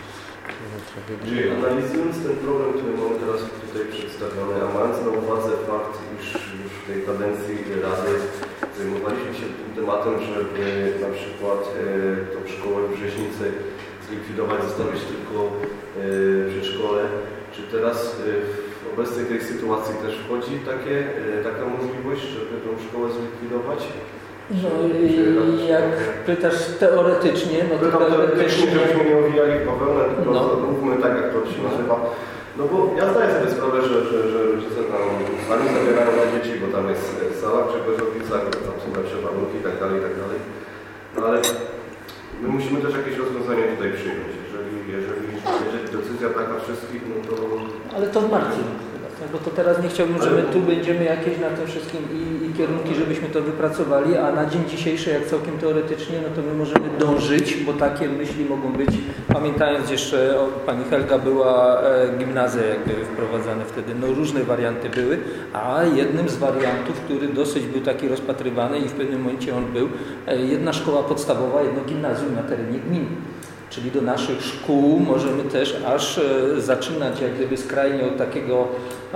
Czyli analizując ten problem, który mamy teraz tutaj przedstawiony, a mając na uwadze fakt, iż już w tej kadencji Rady zajmowaliśmy się tym tematem, żeby na przykład tą szkołę w Brzeźnicy zlikwidować, zostawić tylko przedszkole, czy teraz w obecnej tej sytuacji też wchodzi taka możliwość, żeby tą szkołę zlikwidować? No i jak pytasz teoretycznie, no to teoretycznie, żebyśmy nie owijali w bawełnę, tylko mówmy tak, jak to się nazywa. No bo ja zdaję sobie sprawę, że rodzice tam sami zabierają na dzieci, bo tam jest sala w Grzegorzowicach, tam są lepsze warunki i tak dalej, i tak dalej. No ale my musimy też jakieś rozwiązanie tutaj przyjąć. Jeżeli będzie decyzja taka wszystkich, no to... Ale to w marcu. Bo to teraz nie chciałbym, że my tu będziemy jakieś na tym wszystkim i kierunki, żebyśmy to wypracowali, a na dzień dzisiejszy, jak całkiem teoretycznie, no to my możemy dążyć, bo takie myśli mogą być, pamiętając jeszcze, pani Helga była gimnazja jakby wprowadzane wtedy, no różne warianty były, a jednym z wariantów, który dosyć był taki rozpatrywany i w pewnym momencie on był, jedna szkoła podstawowa, jedno gimnazjum na terenie gminy. Czyli do naszych szkół możemy też aż zaczynać jak gdyby skrajnie od takiego,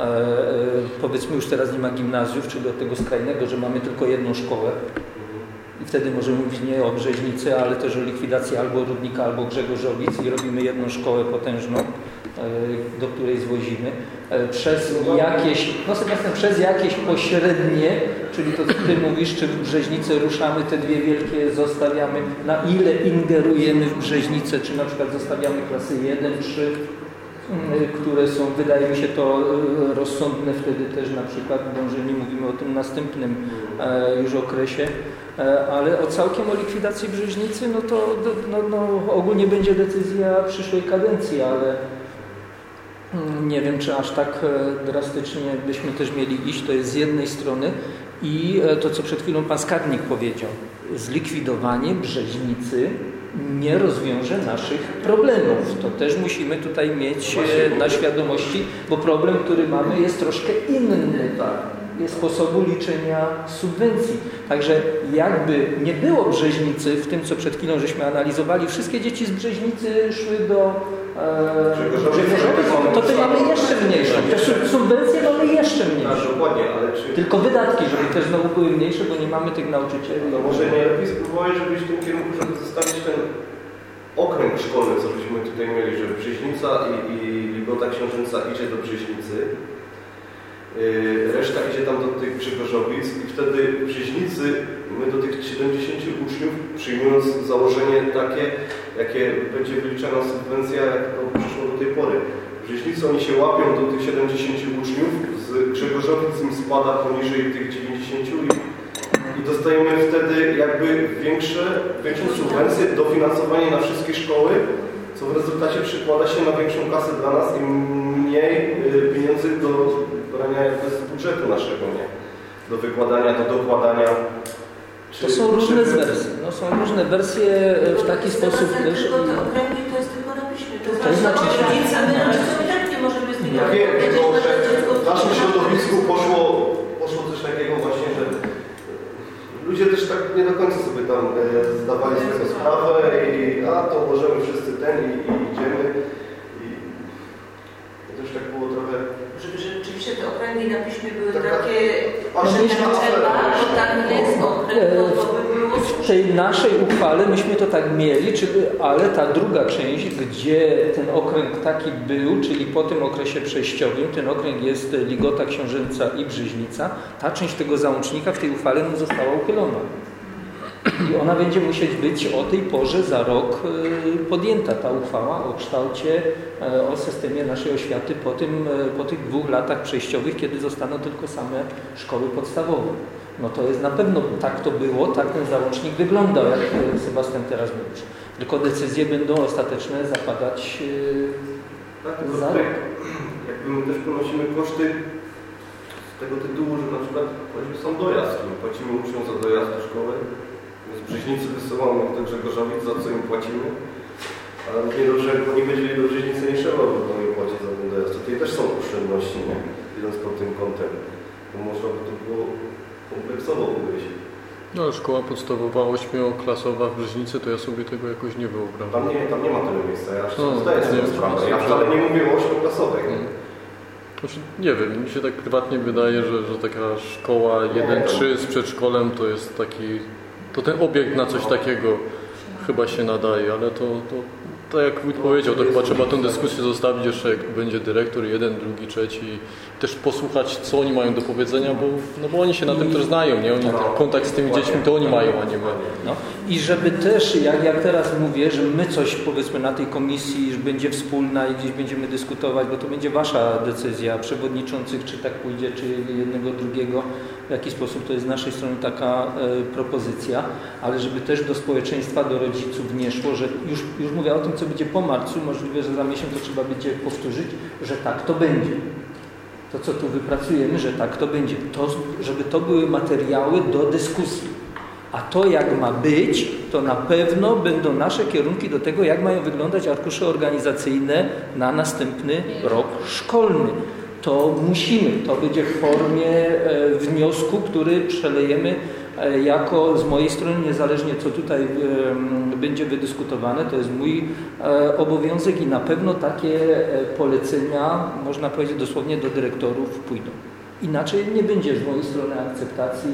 powiedzmy już teraz nie ma gimnazjów, czyli od tego skrajnego, że mamy tylko jedną szkołę. I wtedy możemy mówić nie o Brzeźnicy, ale też o likwidacji albo Rudnika, albo Grzegorzowic i robimy jedną szkołę potężną, do której zwozimy. Przez jakieś, no Sebastian, przez jakieś pośrednie, czyli to co Ty mówisz, czy w Brzeźnicy ruszamy te dwie wielkie, zostawiamy, na ile ingerujemy w Brzeźnicę, czy na przykład zostawiamy klasy 1, 3, które są, wydaje mi się to rozsądne wtedy też na przykład, dążymy, mówimy o tym następnym już okresie, ale całkiem o likwidacji Brzeźnicy, no to ogólnie będzie decyzja przyszłej kadencji, ale nie wiem, czy aż tak drastycznie byśmy też mieli iść, to jest z jednej strony i to, co przed chwilą pan skarbnik powiedział, zlikwidowanie Brzeźnicy nie rozwiąże naszych problemów. To też musimy tutaj mieć na świadomości, bo problem, który mamy, jest troszkę inny. Jest sposobu liczenia subwencji. Także jakby nie było Brzeźnicy, w tym co przed chwilą żeśmy analizowali, wszystkie dzieci z Brzeźnicy szły do to te mamy jeszcze mniejsze. Te subwencje mamy jeszcze mniejsze. Dokładnie, ale czy... Tylko wydatki, żeby też znowu były mniejsze, bo nie mamy tych nauczycieli. No może nie lepiej spróbować, żebyś w tym kierunku, żeby zostawić ten okręg szkolny, co byśmy tutaj mieli, że Brzeźnica i Ligota Książęca idzie do Brzeźnicy, reszta idzie tam do tych Grzegorzowic i wtedy w Brzeźnicy my do tych 70 uczniów, przyjmując założenie takie, jakie będzie wyliczana subwencja, jak to przyszło do tej pory. W Brzeźnicy oni się łapią do tych 70 uczniów, z Grzegorzowic im spada poniżej tych 90 i dostajemy wtedy jakby większą subwencję, dofinansowanie na wszystkie szkoły, co w rezultacie przekłada się na większą kasę dla nas i mniej pieniędzy do brania jakby z budżetu naszego, nie? Do wykładania, do dokładania. To są różne wersje. No, są różne wersje w taki sposób też. Tylko te okręgi to jest tylko na piśmie. To znaczy, rodzice, my rodzice tak nie możemy z nimi. Ja wiem, że w naszym środowisku poszło coś takiego właśnie, że ludzie też tak nie do końca sobie tam zdawali sobie sprawę i to możemy wszyscy i idziemy. I to już tak było trochę... Żeby rzeczywiście te okręgi na piśmie były taka, takie, że trzeba, bo tak jest okręg, to by było w tej naszej uchwale myśmy to tak mieli, ale ta druga część, gdzie ten okręg taki był, czyli po tym okresie przejściowym, ten okręg jest Ligota, Książęca i Brzyźnica, ta część tego załącznika w tej uchwale została uchylona. I ona będzie musieć być o tej porze za rok podjęta, ta uchwała o kształcie, o systemie naszej oświaty po tych 2 latach przejściowych, kiedy zostaną tylko same szkoły podstawowe. No to jest na pewno, tak to było, tak ten załącznik wyglądał, jak Sebastian teraz mówisz. Tylko decyzje będą ostateczne zapadać za rok. Jakby my też ponosimy koszty z tego tytułu, że na przykład są dojazd. Płacimy uczniom za dojazd do szkoły. Z Brzyźnicy wysyłamy do Grzegorzowic, za co im płacimy. Ale równie dobrze, jak oni byli do Brzyźnicy, nie trzeba by im płacić za ten dojazd. Tutaj też są oszczędności, nie? Idąc pod tym kątem. Bo można by to było kompleksowo powiedzieć. No, szkoła podstawowa 8-klasowa w Brzyźnicy, to ja sobie tego jakoś nie wyobrażam. Tam nie ma tyle miejsca, ja zdaję sobie sprawę. Ja wcale nie mówię o 8-klasowej. Znaczy, nie wiem, mi się tak prywatnie wydaje, że taka szkoła 1-3 z przedszkolem to jest taki... To ten obiekt na coś takiego chyba się nadaje, ale to tak jak wójt powiedział, to chyba trzeba tę dyskusję zostawić jeszcze, jak będzie dyrektor, 1, 2, 3, też posłuchać, co oni mają do powiedzenia, bo oni się na tym też znają, nie? Oni kontakt z tymi dziećmi to oni mają, a nie my. No. I żeby też, jak teraz mówię, że my coś powiedzmy na tej komisji, że będzie wspólna i gdzieś będziemy dyskutować, bo to będzie wasza decyzja, przewodniczących, czy tak pójdzie, czy jednego, drugiego, w jaki sposób to jest z naszej strony taka propozycja, ale żeby też do społeczeństwa, do rodziców nie szło, że już mówię o tym, co będzie po marcu, możliwe, że za miesiąc to trzeba będzie powtórzyć, że tak to będzie. To, co tu wypracujemy, że tak to będzie. To, żeby to były materiały do dyskusji. A to, jak ma być, to na pewno będą nasze kierunki do tego, jak mają wyglądać arkusze organizacyjne na następny rok szkolny. To musimy. To będzie w formie wniosku, który przelejemy jako z mojej strony, niezależnie co tutaj będzie wydyskutowane, to jest mój obowiązek i na pewno takie polecenia, można powiedzieć dosłownie do dyrektorów pójdą. Inaczej nie będzie z mojej strony akceptacji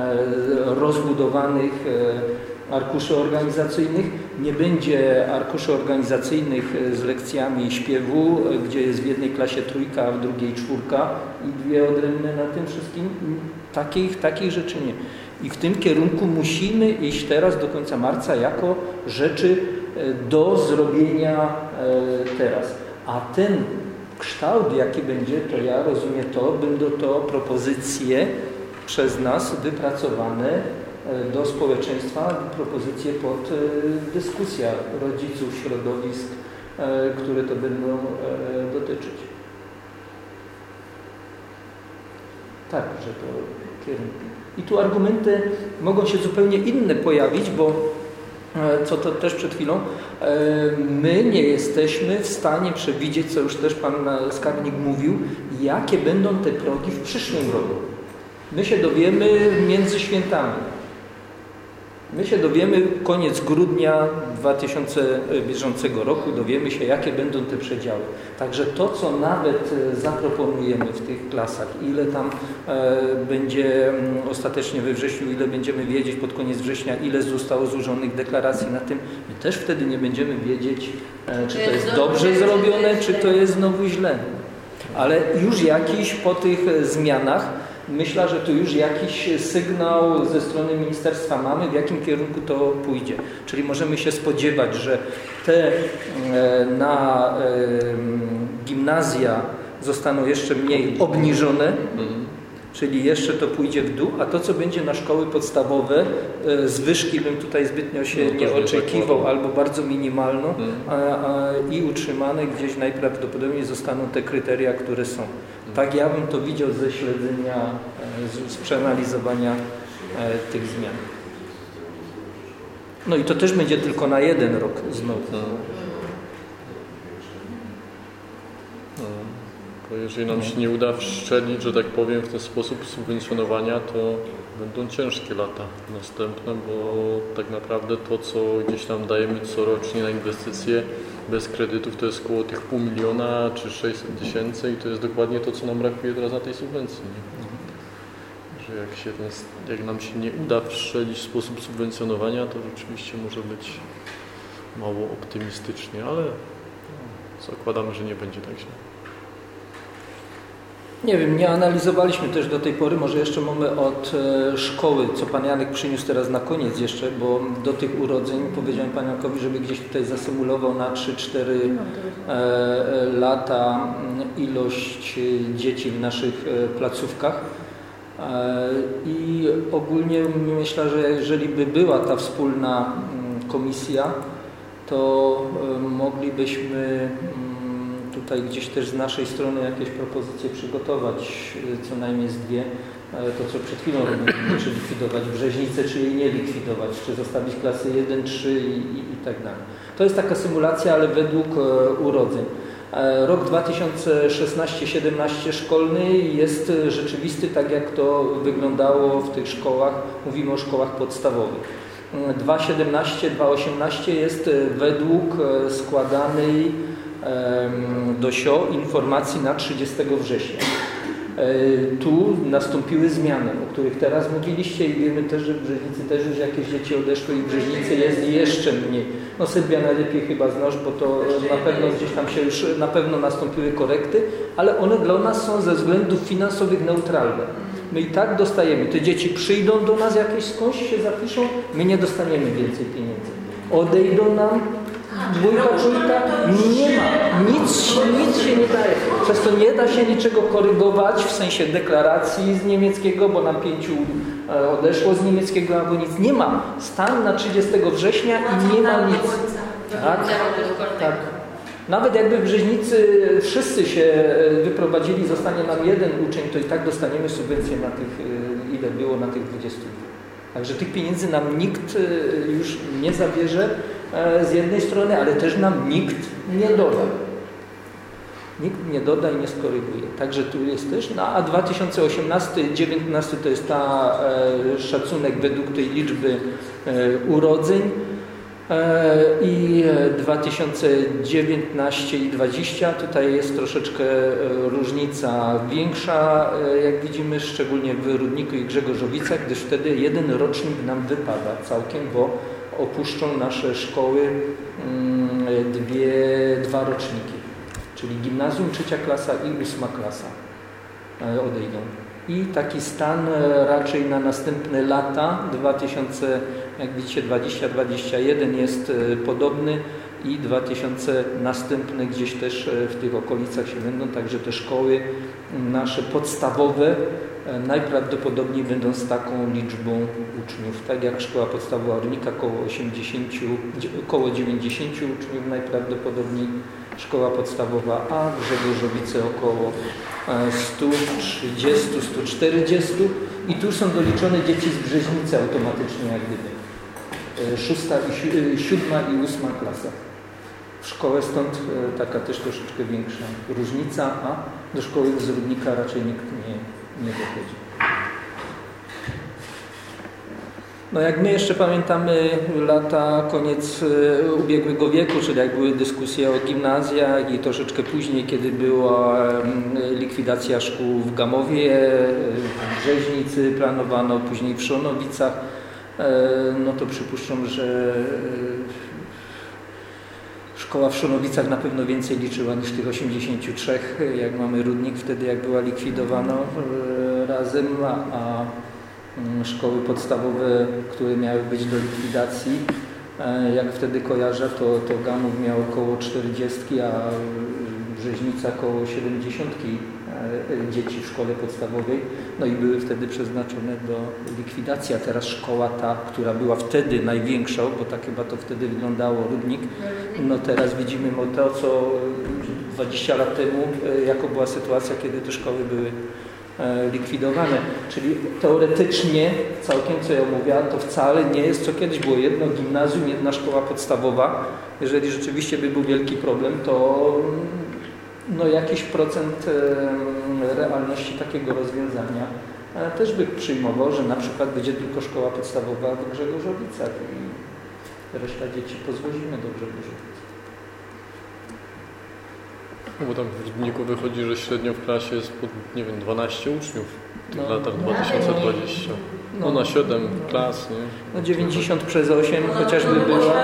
rozbudowanych arkuszy organizacyjnych, nie będzie arkuszy organizacyjnych z lekcjami śpiewu, gdzie jest w jednej klasie 3, a w drugiej 4 i 2 odrębne na tym wszystkim. Takich rzeczy nie. I w tym kierunku musimy iść teraz do końca marca jako rzeczy do zrobienia teraz. A ten kształt, jaki będzie, to ja rozumiem będą to propozycje przez nas wypracowane do społeczeństwa, propozycje pod dyskusja rodziców, środowisk, które to będą dotyczyć. Tak, że to kierunki. I tu argumenty mogą się zupełnie inne pojawić, bo co to też przed chwilą, my nie jesteśmy w stanie przewidzieć, co już też pan skarbnik mówił, jakie będą te progi w przyszłym roku. My się dowiemy między świętami. My się dowiemy koniec grudnia 2000 bieżącego roku, dowiemy się, jakie będą te przedziały. Także to, co nawet zaproponujemy w tych klasach, ile tam będzie ostatecznie we wrześniu, ile będziemy wiedzieć pod koniec września, ile zostało złożonych deklaracji na tym, my też wtedy nie będziemy wiedzieć, czy to jest dobrze zrobione, czy to jest znowu źle. Ale już jakiś po tych zmianach, myślę, że tu już jakiś sygnał ze strony ministerstwa mamy, w jakim kierunku to pójdzie. Czyli możemy się spodziewać, że te na gimnazja zostaną jeszcze mniej obniżone, czyli jeszcze to pójdzie w dół, a to, co będzie na szkoły podstawowe, zwyżki bym tutaj zbytnio się nie oczekiwał, albo bardzo minimalną i utrzymane gdzieś najprawdopodobniej zostaną te kryteria, które są. Tak ja bym to widział ze śledzenia, z przeanalizowania tych zmian. No i to też będzie tylko na 1 rok znowu. Bo jeżeli nam się nie uda wszczelić, że tak powiem, w ten sposób subwencjonowania, to będą ciężkie lata następne, bo tak naprawdę to, co gdzieś tam dajemy corocznie na inwestycje bez kredytów, to jest około tych 500 000 czy 600 000 i to jest dokładnie to, co nam brakuje teraz na tej subwencji. Nie? Że jak nam się nie uda wszczelić sposób subwencjonowania, to rzeczywiście może być mało optymistycznie, ale zakładamy, że nie będzie tak źle. Nie wiem, nie analizowaliśmy też do tej pory, może jeszcze mamy od szkoły, co Pan Janek przyniósł teraz na koniec jeszcze, bo do tych urodzeń powiedziałem Panu Jankowi, żeby gdzieś tutaj zasymulował na 3-4 lata ilość dzieci w naszych placówkach. I ogólnie myślę, że jeżeli by była ta wspólna komisja, to moglibyśmy tutaj gdzieś też z naszej strony jakieś propozycje przygotować, co najmniej z dwie, to co przed chwilą robimy, czy likwidować Brzeźnicę, czy jej nie likwidować, czy zostawić klasy 1, 3 i tak dalej. To jest taka symulacja, ale według urodzeń. Rok 2016-17 szkolny jest rzeczywisty, tak jak to wyglądało w tych szkołach, mówimy o szkołach podstawowych. 2017-2018 jest według składanej do SIO informacji na 30 września. Tu nastąpiły zmiany, o których teraz mówiliście i wiemy też, że w Brzeźnicy też już jakieś dzieci odeszły i w Brzeźnicy jest jeszcze mniej. No Sylwia najlepiej chyba znasz, bo to na pewno gdzieś tam się już na pewno nastąpiły korekty, ale one dla nas są ze względów finansowych neutralne. My i tak dostajemy, te dzieci przyjdą do nas jakieś skądś się zapiszą, my nie dostaniemy więcej pieniędzy. Odejdą nam, dwójka, trójka, nie ma, nic się nie daje. Przez to nie da się niczego korygować w sensie deklaracji z niemieckiego, bo nam 5 odeszło z niemieckiego albo nic. Nie ma. Stan na 30 września i nie ma nic. Tak. Nawet jakby w Brzeźnicy wszyscy się wyprowadzili, zostanie nam 1 uczeń, to i tak dostaniemy subwencję na tych, ile było na tych 20. Także tych pieniędzy nam nikt już nie zabierze z jednej strony, ale też nam nikt nie doda. Nikt nie doda i nie skoryguje. Także tu jest też. No, a 2018-2019 to jest ta szacunek według tej liczby urodzeń. I 2019 i 2020 tutaj jest troszeczkę różnica większa, jak widzimy, szczególnie w Rudniku i Grzegorzowicach, gdyż wtedy 1 rocznik nam wypada całkiem, bo opuszczą nasze szkoły 2 roczniki, czyli gimnazjum 3. klasa i 8. klasa odejdą. I taki stan raczej na następne lata, 2000, jak widzicie, 2021 jest podobny i 2000 następne gdzieś też w tych okolicach się będą, także te szkoły nasze podstawowe najprawdopodobniej będą z taką liczbą uczniów. Tak jak szkoła podstawowa Rudnika około 90 uczniów najprawdopodobniej, szkoła podstawowa A, Grzegorzowice około 130-140 i tu są doliczone dzieci z Brzeźnicy automatycznie jak gdyby. 6., 7. i 8. klasa. W szkołę stąd taka też troszeczkę większa różnica, a do szkoły z Rudnika raczej nikt nie dochodzi. No jak my jeszcze pamiętamy lata, koniec ubiegłego wieku, czyli jak były dyskusje o gimnazjach i troszeczkę później, kiedy była likwidacja szkół w Gamowie, w Brzeźnicy planowano, później w Szonowicach, no to przypuszczam, że szkoła w Szonowicach na pewno więcej liczyła niż tych 83, jak mamy Rudnik wtedy, jak była likwidowana razem, a szkoły podstawowe, które miały być do likwidacji, jak wtedy kojarzę, to Gamów miał około 40, a Brzeźnica około 70 dzieci w szkole podstawowej, no i były wtedy przeznaczone do likwidacji, a teraz szkoła ta, która była wtedy największa, bo tak chyba to wtedy wyglądało, Rudnik, no teraz widzimy to, co 20 lat temu, jako była sytuacja, kiedy te szkoły były likwidowane. Czyli teoretycznie, całkiem co ja mówię, to wcale nie jest, co kiedyś było, jedno gimnazjum, 1 szkoła podstawowa. Jeżeli rzeczywiście by był wielki problem, to no jakiś procent realności takiego rozwiązania też by przyjmował, że na przykład będzie tylko szkoła podstawowa w Grzegorzowicach i reszta dzieci pozwolimy do Grzegorzowic. No bo tam w Rudniku wychodzi, że średnio w klasie jest, nie wiem, 12 uczniów. w latach 2020. No na 7 klas, nie? No 90 przez 8 chociażby było, to...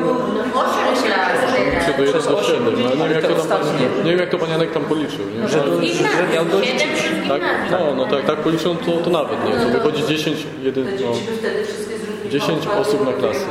Przez 8, nie wiem jak to pan Janek tam policzył, nie? Że miał dość... Tak? No tak policzył, to nawet, nie? To wychodzi 10 osób na klasę.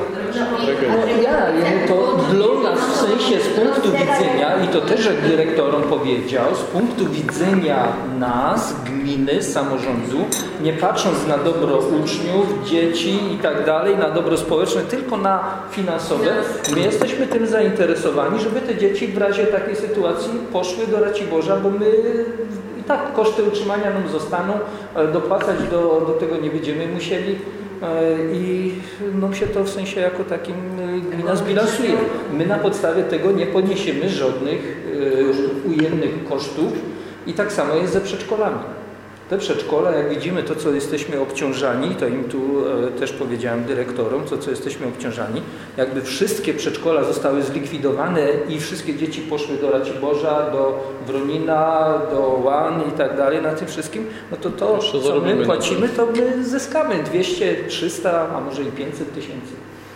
To dla nas w sensie z punktu widzenia, i to też jak dyrektorom powiedział, z punktu widzenia nas, gminy, samorządu, nie patrząc na dobro uczniów, dzieci i tak dalej, na dobro społeczne, tylko na finansowe, my jesteśmy tym zainteresowani, żeby te dzieci w razie takiej sytuacji poszły do Raciborza, bo my i tak koszty utrzymania nam zostaną, dopłacać do tego nie będziemy musieli. I nam się to w sensie jako takim gmina zbilansuje. My na podstawie tego nie poniesiemy żadnych ujemnych kosztów i tak samo jest ze przedszkolami. Te przedszkola, jak widzimy to, co jesteśmy obciążani, to im tu też powiedziałem dyrektorom, co jesteśmy obciążani, jakby wszystkie przedszkola zostały zlikwidowane i wszystkie dzieci poszły do Raciborza, do Wronina, do Łan i tak dalej, na tym wszystkim, no to co my płacimy, to my zyskamy 200, 300, a może i 500 tysięcy.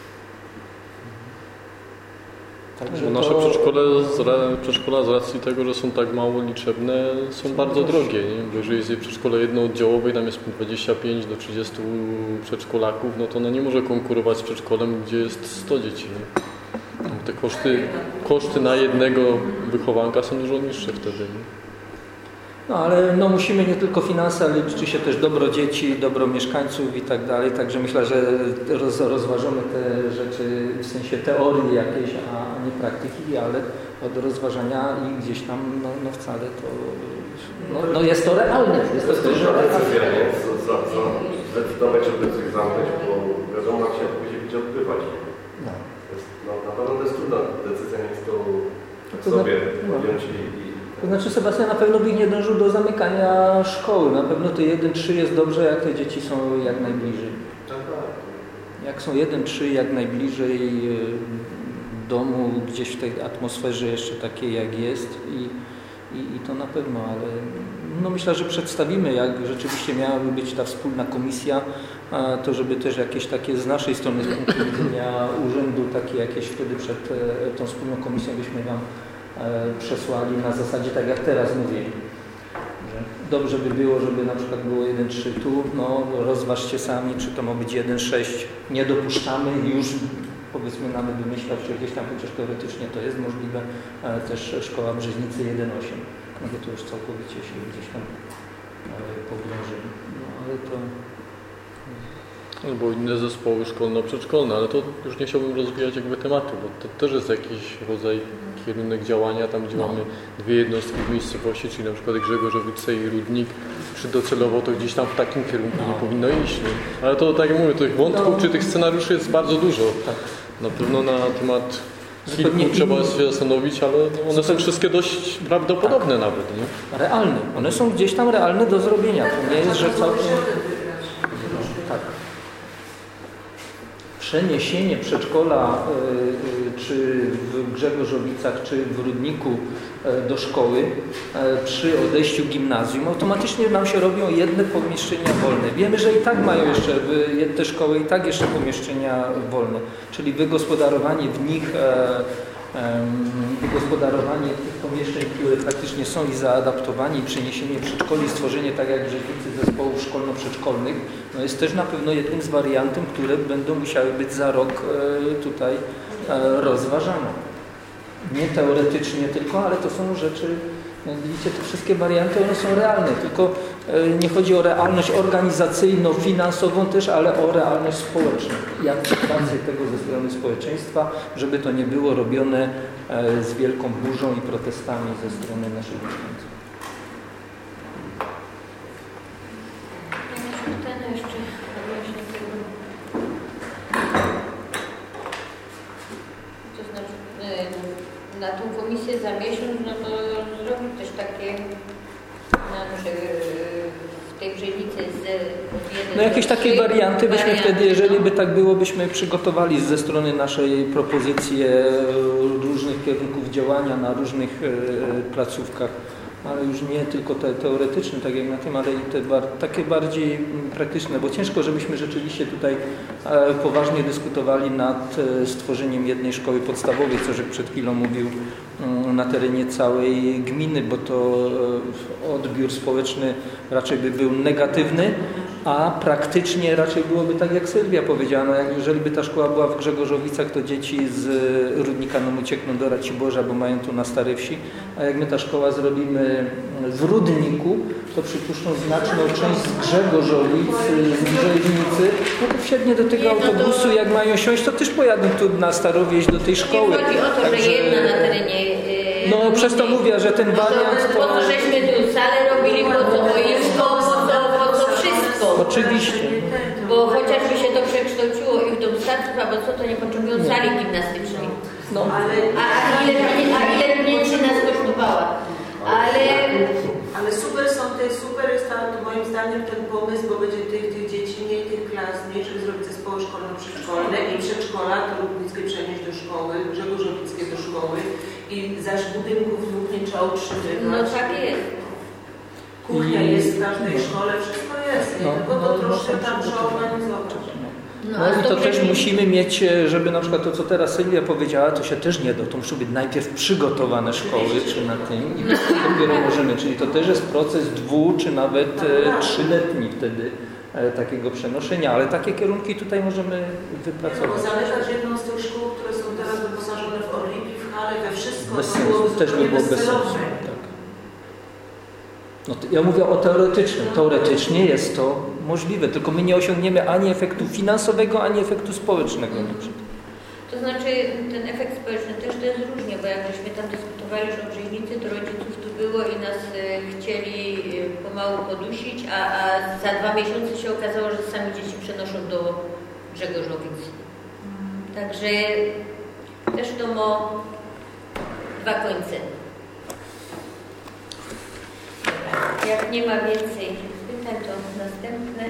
Także nasze przedszkola z racji tego, że są tak mało liczebne, są bardzo drogie, nie? Bo jeżeli jest przedszkole jednooddziałowe i tam jest 25 do 30 przedszkolaków, no to ono nie może konkurować z przedszkolem, gdzie jest 100 dzieci. Nie? Te koszty na jednego wychowanka są dużo niższe wtedy. Nie? No ale musimy nie tylko finanse, ale liczy się też dobro dzieci, dobro mieszkańców i tak dalej, także myślę, że rozważamy te rzeczy w sensie teorii jakiejś, a nie praktyki, ale od rozważania i gdzieś tam wcale to jest to realne. Jest to też decyzja, nie? Zdecydować, żeby coś zamknąć, bo wiadomo, jak się później będzie odbywać. Na pewno to jest trudna decyzja, nie jest to sobie podjąć i to znaczy Sebastian na pewno by nie dążył do zamykania szkoły. Na pewno te 1-3 jest dobrze, jak te dzieci są jak najbliżej. Jak są 1-3 jak najbliżej domu, gdzieś w tej atmosferze jeszcze takiej jak jest i to na pewno, ale myślę, że przedstawimy, jak rzeczywiście miałaby być ta wspólna komisja, to żeby też jakieś takie z naszej strony, z punktu widzenia urzędu, takie jakieś wtedy przed tą wspólną komisją byśmy Wam przesłali na zasadzie, tak jak teraz mówię, że dobrze by było, żeby na przykład było 1-3 tu, rozważcie sami, czy to ma być 1-6, nie dopuszczamy, już powiedzmy nawet wymyślać, czy gdzieś tam chociaż teoretycznie to jest możliwe, też szkoła Brzeźnicy 1-8, no to już całkowicie się gdzieś tam pogrążyli, ale to... Albo inne zespoły szkolno-przedszkolne, ale to już nie chciałbym rozwijać jakby tematu, bo to też jest jakiś rodzaj kierunek działania, tam gdzie mamy dwie jednostki w miejscowości, czyli na przykład Grzegorzowice i Rudnik, czy docelowo to gdzieś tam w takim kierunku nie powinno iść. Nie? Ale to tak jak mówię, tych wątków czy tych scenariuszy jest bardzo dużo. Na pewno na temat kilku trzeba się zastanowić, ale one są wszystkie dość prawdopodobne nawet. Nie? Realne. One są gdzieś tam realne do zrobienia. To nie jest, że całkiem... Przeniesienie przedszkola czy w Grzegorzowicach, czy w Rudniku do szkoły przy odejściu gimnazjum, automatycznie nam się robią jedne pomieszczenia wolne. Wiemy, że i tak mają jeszcze te szkoły i tak jeszcze pomieszczenia wolne, czyli wygospodarowanie w nich wygospodarowanie tych pomieszczeń, które faktycznie są i zaadaptowanie i przeniesienie przedszkoli, stworzenie tak jak w Brzeźnicy zespołów szkolno-przedszkolnych, jest też na pewno jednym z wariantów, które będą musiały być za rok tutaj rozważane. Nie teoretycznie tylko, ale to są rzeczy, jak widzicie, te wszystkie warianty, one są realne, tylko nie chodzi o realność organizacyjną, finansową też, ale o realność społeczną i akceptację tego ze strony społeczeństwa, żeby to nie było robione z wielką burzą i protestami ze strony naszych mieszkańców. Na tą komisję za miesiąc, to zrobić też takie, że w tej Brzeźnicy z jakieś takie warianty byśmy wtedy, jeżeli by tak było, byśmy przygotowali ze strony naszej propozycje różnych kierunków działania na różnych placówkach ale już nie tylko te teoretyczne, tak jak na tym, ale i te takie bardziej praktyczne, bo ciężko, żebyśmy rzeczywiście tutaj poważnie dyskutowali nad stworzeniem jednej szkoły podstawowej, co Żek przed chwilą mówił, na terenie całej gminy, bo to odbiór społeczny raczej by był negatywny, a praktycznie raczej byłoby tak, jak Sylwia powiedziała, no jeżeli by ta szkoła była w Grzegorzowicach, to dzieci z Rudnika nam uciekną do Raciborza, bo mają tu na Starej Wsi, a jak my ta szkoła zrobimy w Rudniku, to przypuszczą znaczną część z Grzegorzowic, z Brzeźnicy, no to wsiednie do tego autobusu, jak mają siąść, to też pojadą tu na Starą Wieś do tej szkoły. Nie chodzi o to, także, że jedna na terenie. No przez to mówię, że ten wariant to... Po co żeśmy tu salę robili, po co boisko, po co wszystko. Oczywiście. Bo chociażby się to przekształciło i w dom starców, albo co, to nie potrzebują sali gimnastycznej. No. A ile pieniędzy nas kosztowała. Ale super jest moim zdaniem ten pomysł, bo będzie tych dzieci mniej, tych klas mniej, żeby zrobić zespoły szkolno-przedszkolne i przedszkola to Rudnickie przenieść do szkoły, Grzegorzowickie do szkoły i zaś budynków dwóch nie trzeba utrzymywać. No tak jest. Kuchnia jest w każdej szkole, wszystko jest, tylko to troszkę tam trzeba organizować. No i to też musimy mieć, żeby na przykład to, co teraz Sylwia powiedziała, to się też nie da. To muszą być najpierw przygotowane szkoły, czy na tym, i dopiero możemy. Czyli to też jest proces 2- czy nawet 3-letni wtedy takiego przenoszenia, ale takie kierunki tutaj możemy wypracować. Bo zależać jedną z tych szkół, które są teraz wyposażone w orliki, w hale, we wszystko. Bez sensu, też by było bez sensu. No ja mówię o teoretycznym. Teoretycznie jest to możliwe, tylko my nie osiągniemy ani efektu finansowego, ani efektu społecznego. To znaczy ten efekt społeczny też to jest różnie, bo jak żeśmy tam dyskutowali już o Brzeźnicy, to rodziców tu było i nas chcieli pomału podusić, a za 2 miesiące się okazało, że sami dzieci przenoszą do Grzegorzowic. Także też to ma 2 końce. Jak nie ma więcej pytań, to następne.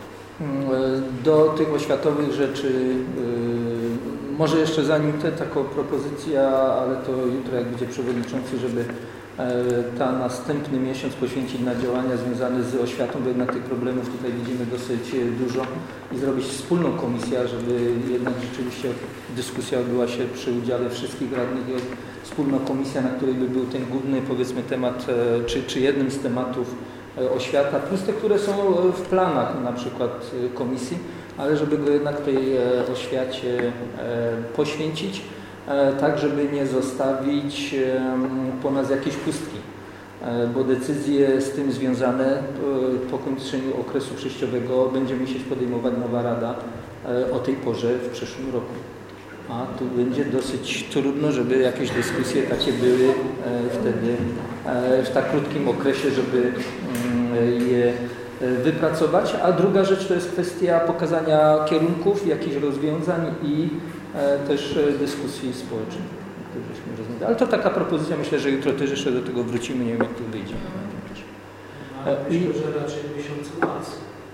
Do tych oświatowych rzeczy, może jeszcze zanim taką propozycja, ale to jutro jak będzie przewodniczący, żeby następny miesiąc poświęcić na działania związane z oświatą, bo jednak tych problemów tutaj widzimy dosyć dużo i zrobić wspólną komisję, żeby jednak rzeczywiście dyskusja odbyła się przy udziale wszystkich radnych. Wspólna komisja, na której by był ten główny, powiedzmy, temat, czy jednym z tematów oświata, plus te, które są w planach na przykład komisji, ale żeby go jednak tej oświacie poświęcić, tak żeby nie zostawić po nas jakieś pustki, bo decyzje z tym związane po kończeniu okresu przejściowego będzie musieć podejmować nowa rada o tej porze w przyszłym roku. A tu będzie dosyć trudno, żeby jakieś dyskusje takie były wtedy w tak krótkim okresie, żeby je wypracować. A druga rzecz to jest kwestia pokazania kierunków, jakichś rozwiązań i też dyskusji społecznej. Ale to taka propozycja, myślę, że jutro też jeszcze do tego wrócimy, nie wiem jak to wyjdzie. Myślę, że raczej w miesiącu marca.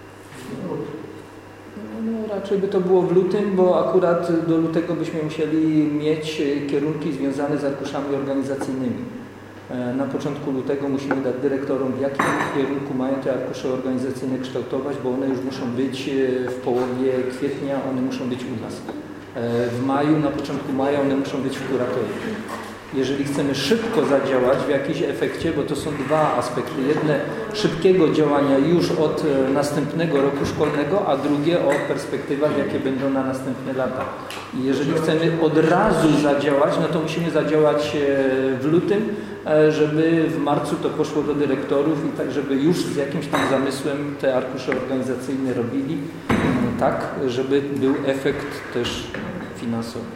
No, raczej by to było w lutym, bo akurat do lutego byśmy musieli mieć kierunki związane z arkuszami organizacyjnymi. Na początku lutego musimy dać dyrektorom, w jakim kierunku mają te arkusze organizacyjne kształtować, bo one już muszą być w połowie kwietnia, one muszą być u nas. W maju, na początku maja one muszą być w kuratorii. Jeżeli chcemy szybko zadziałać w jakimś efekcie, bo to są 2 aspekty. Jedne szybkiego działania już od następnego roku szkolnego, a drugie o perspektywach, jakie będą na następne lata. I jeżeli chcemy od razu zadziałać, no to musimy zadziałać w lutym, żeby w marcu to poszło do dyrektorów i tak, żeby już z jakimś tam zamysłem te arkusze organizacyjne robili, tak, żeby był efekt też finansowy.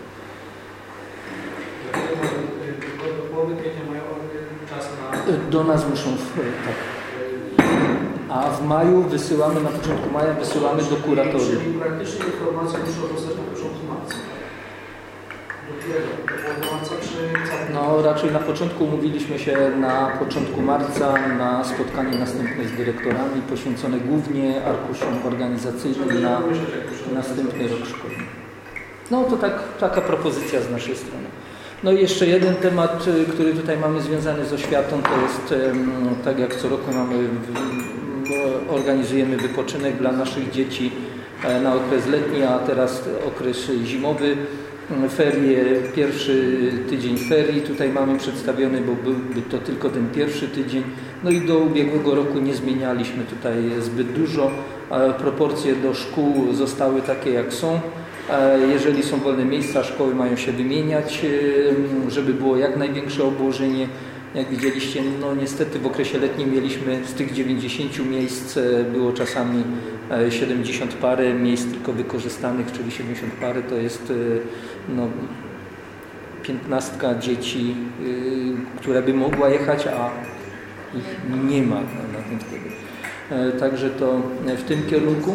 Do połowy kwietnia mają czas na... Do nas muszą, tak. A w maju wysyłamy, na początku maja wysyłamy do kuratorium. Czyli praktycznie informacje muszą dostać na początku marca. Do marca czy cały? No raczej na początku umówiliśmy się na początku marca na spotkanie następne z dyrektorami poświęcone głównie arkuszom organizacyjnym na następny rok szkolny. No to taka propozycja z naszej strony. No i jeszcze jeden temat, który tutaj mamy związany z oświatą, to jest, tak jak co roku organizujemy wypoczynek dla naszych dzieci na okres letni, a teraz okres zimowy. Ferie, pierwszy tydzień ferii tutaj mamy przedstawiony, bo byłby to tylko ten pierwszy tydzień. No i do ubiegłego roku nie zmienialiśmy tutaj zbyt dużo. Proporcje do szkół zostały takie jak są. Jeżeli są wolne miejsca, szkoły mają się wymieniać, żeby było jak największe obłożenie. Jak widzieliście, no niestety w okresie letnim mieliśmy z tych 90 miejsc, było czasami 70 parę miejsc tylko wykorzystanych, czyli 70 parę to jest no, 15 dzieci, która by mogła jechać, a ich nie ma na tym wtedy. Także to w tym kierunku.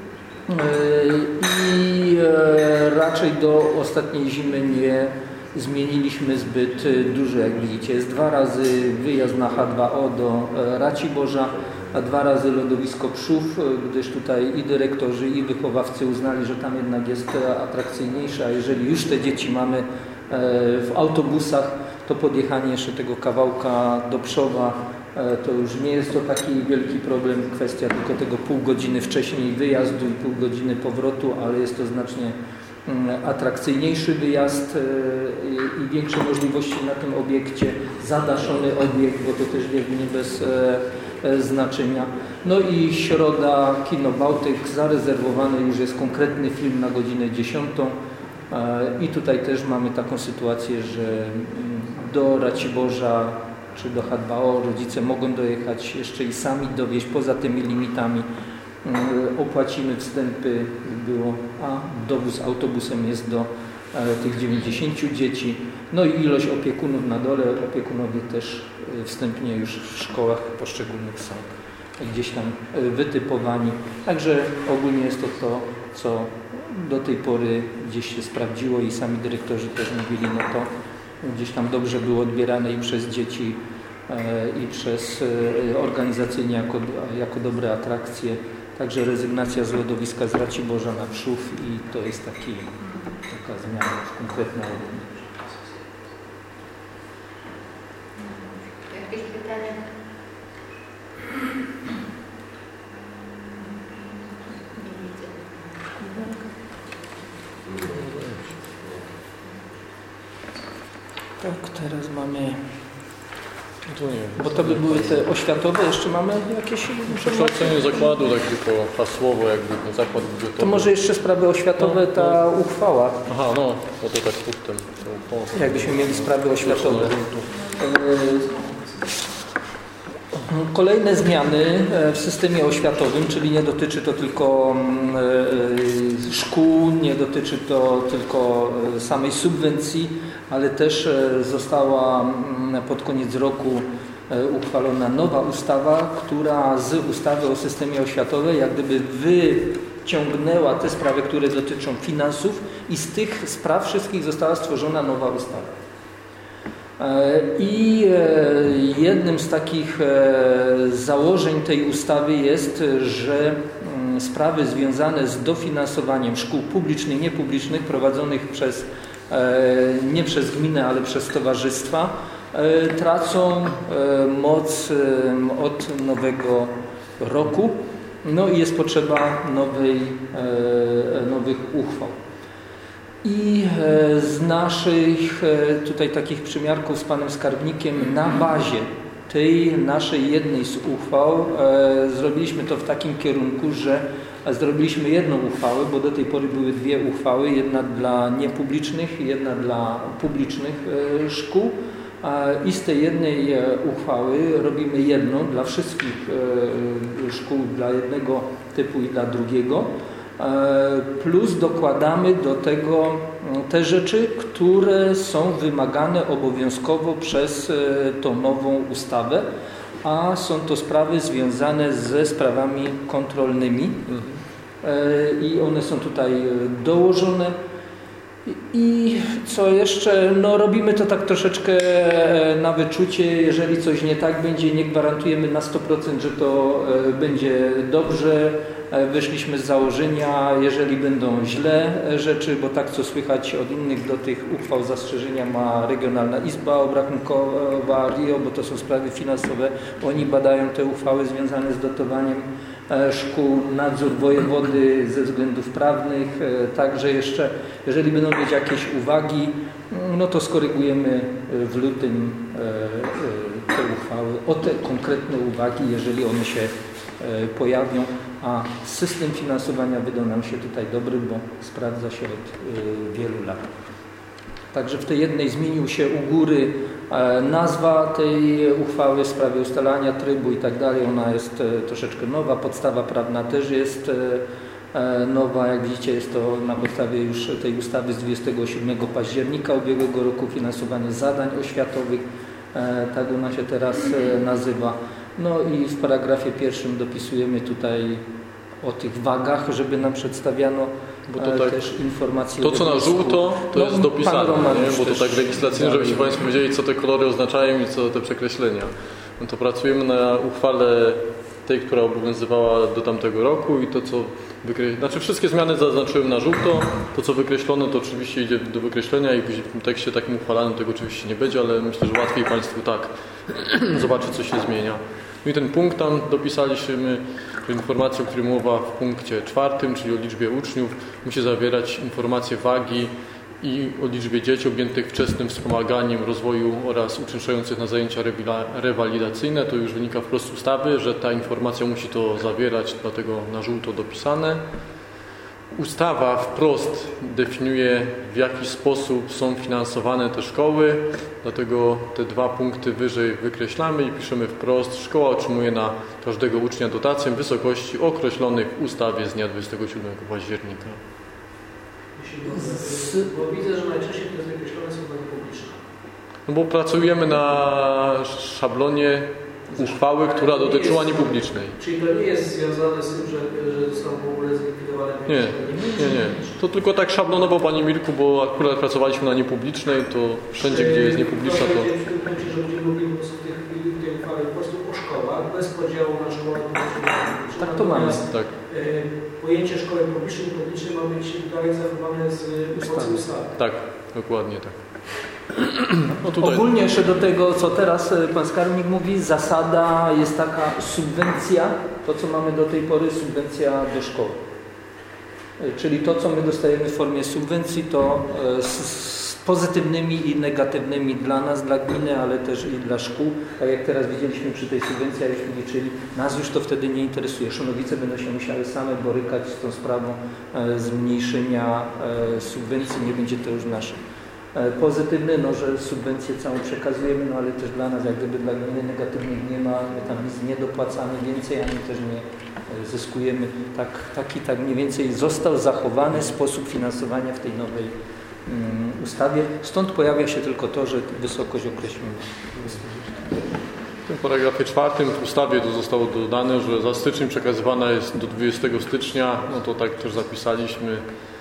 I raczej do ostatniej zimy nie zmieniliśmy zbyt dużo, jak widzicie. Jest 2 razy wyjazd na H2O do Raciborza, a 2 razy lodowisko Przów, gdyż tutaj i dyrektorzy, i wychowawcy uznali, że tam jednak jest atrakcyjniejsze, a jeżeli już te dzieci mamy w autobusach, to podjechanie jeszcze tego kawałka do Przowa to już nie jest to taki wielki problem, kwestia tylko tego pół godziny wcześniej wyjazdu i pół godziny powrotu, ale jest to znacznie atrakcyjniejszy wyjazd i większe możliwości na tym obiekcie, zadaszony obiekt, bo to też nie bez znaczenia. No i środa, Kino Bałtyk, zarezerwowany już jest konkretny film na godzinę 10. I tutaj też mamy taką sytuację, że do Raciborza czy do H2O rodzice mogą dojechać jeszcze i sami dowieźć poza tymi limitami. Opłacimy wstępy, było, a dowóz autobusem jest do tych 90 dzieci. No i ilość opiekunów na dole, opiekunowie też wstępnie już w szkołach poszczególnych są gdzieś tam wytypowani. Także ogólnie jest to, co do tej pory gdzieś się sprawdziło i sami dyrektorzy też mówili, no to gdzieś tam dobrze było odbierane i przez dzieci, i przez organizacyjnie jako dobre atrakcje. Także rezygnacja z lodowiska z Raciborza na Przów i to jest taka zmiana konkretna. Jakieś pytania? Tak, teraz mamy... To nie. Bo to by były te oświatowe, jeszcze mamy jakieś... Przekształcenie zakładu, tak tylko hasłowo, jakby zakład budżetowy. To może jeszcze sprawy oświatowe, ta uchwała. Aha, no to tak punktem. Jakbyśmy mieli sprawy oświatowe. Kolejne zmiany w systemie oświatowym, czyli nie dotyczy to tylko szkół, nie dotyczy to tylko samej subwencji, ale też została pod koniec roku uchwalona nowa ustawa, która z ustawy o systemie oświatowym jak gdyby wyciągnęła te sprawy, które dotyczą finansów i z tych spraw wszystkich została stworzona nowa ustawa. I jednym z takich założeń tej ustawy jest, że sprawy związane z dofinansowaniem szkół publicznych, niepublicznych prowadzonych nie przez gminę, ale przez towarzystwa tracą moc od nowego roku. No i jest potrzeba nowych uchwał. I z naszych tutaj takich przymiarków z panem skarbnikiem na bazie tej naszej jednej z uchwał zrobiliśmy to w takim kierunku, że zrobiliśmy jedną uchwałę, bo do tej pory były 2 uchwały, jedna dla niepublicznych i jedna dla publicznych szkół. I z tej jednej uchwały robimy jedną dla wszystkich szkół, dla jednego typu i dla drugiego. Plus dokładamy do tego te rzeczy, które są wymagane obowiązkowo przez tą nową ustawę, a są to sprawy związane ze sprawami kontrolnymi i one są tutaj dołożone. I co jeszcze? No robimy to tak troszeczkę na wyczucie. Jeżeli coś nie tak będzie, nie gwarantujemy na 100%, że to będzie dobrze. Wyszliśmy z założenia, jeżeli będą źle rzeczy, bo tak co słychać od innych, do tych uchwał zastrzeżenia ma Regionalna Izba Obrachunkowa RIO, bo to są sprawy finansowe. Oni badają te uchwały związane z dotowaniem szkół, nadzór wojewody ze względów prawnych. Także jeszcze, jeżeli będą mieć jakieś uwagi, no to skorygujemy w lutym te uchwały o te konkretne uwagi, jeżeli one się pojawią, a system finansowania wydał nam się tutaj dobry, bo sprawdza się od wielu lat. Także w tej jednej zmienił się u góry nazwa tej uchwały w sprawie ustalania trybu i tak dalej. Ona jest troszeczkę nowa, podstawa prawna też jest nowa. Jak widzicie, jest to na podstawie już tej ustawy z 27 października ubiegłego roku, finansowanie zadań oświatowych, tak ona się teraz nazywa. No i w paragrafie pierwszym dopisujemy tutaj o tych wagach, żeby nam przedstawiano bo to tak, też informacje. To co na żółto, to jest dopisane, nie? Bo to tak legislacyjnie, żebyście Państwo wiedzieli, co te kolory oznaczają i co te przekreślenia. No to pracujemy na uchwale tej, która obowiązywała do tamtego roku i to co znaczy wszystkie zmiany zaznaczyłem na żółto, to co wykreślone to oczywiście idzie do wykreślenia i w tym tekście takim uchwalanym tego oczywiście nie będzie, ale myślę, że łatwiej Państwu tak zobaczyć, co się zmienia. No i ten punkt tam dopisaliśmy, że informacja, o której mowa w punkcie 4, czyli o liczbie uczniów, musi zawierać informacje wagi i o liczbie dzieci objętych wczesnym wspomaganiem rozwoju oraz uczęszczających na zajęcia rewalidacyjne. To już wynika wprost z ustawy, że ta informacja musi to zawierać, dlatego na żółto dopisane. Ustawa wprost definiuje, w jaki sposób są finansowane te szkoły, dlatego te 2 punkty wyżej wykreślamy i piszemy wprost: szkoła otrzymuje na każdego ucznia dotację w wysokości określonych w ustawie z dnia 27 października. Bo widzę, że najczęściej to jest wykreślone są dane publiczne. No bo pracujemy na szablonie uchwały, która dotyczyła niepublicznej. Czyli to nie jest związane z tym, że zostaną w ogóle zlikwidowane? Nie. To tylko tak szablonowo, Panie Mirku, bo akurat pracowaliśmy na niepublicznej, to wszędzie, gdzie jest niepubliczna, to... W tym punkcie, że będziemy mówili po prostu w tej uchwale po prostu o szkołach, bez podziału na szkołę publiczną. Tak to mamy. Tak. Pojęcie szkoły publicznej i publicznej ma być dalej zachowane z ustawy. Tak, dokładnie tak. No tutaj. Ogólnie jeszcze do tego, co teraz Pan Skarbnik mówi, zasada jest taka: subwencja, to co mamy do tej pory, subwencja do szkoły. Czyli to, co my dostajemy w formie subwencji, to z pozytywnymi i negatywnymi dla nas, dla gminy, ale też i dla szkół. Tak jak teraz widzieliśmy przy tej subwencji, a jeśli liczyli, nas już to wtedy nie interesuje. Szonowice będą się musiały same borykać z tą sprawą zmniejszenia subwencji, nie będzie to już nasze. Pozytywny, no, że subwencję całą przekazujemy, no ale też dla nas, jak gdyby dla gminy negatywnych nie ma, my tam nic nie dopłacamy więcej, ani też nie zyskujemy. Tak mniej więcej został zachowany sposób finansowania w tej nowej ustawie. Stąd pojawia się tylko to, że wysokość określimy. W tym paragrafie 4 w ustawie to zostało dodane, że za styczeń przekazywana jest do 20 stycznia, no to tak też zapisaliśmy.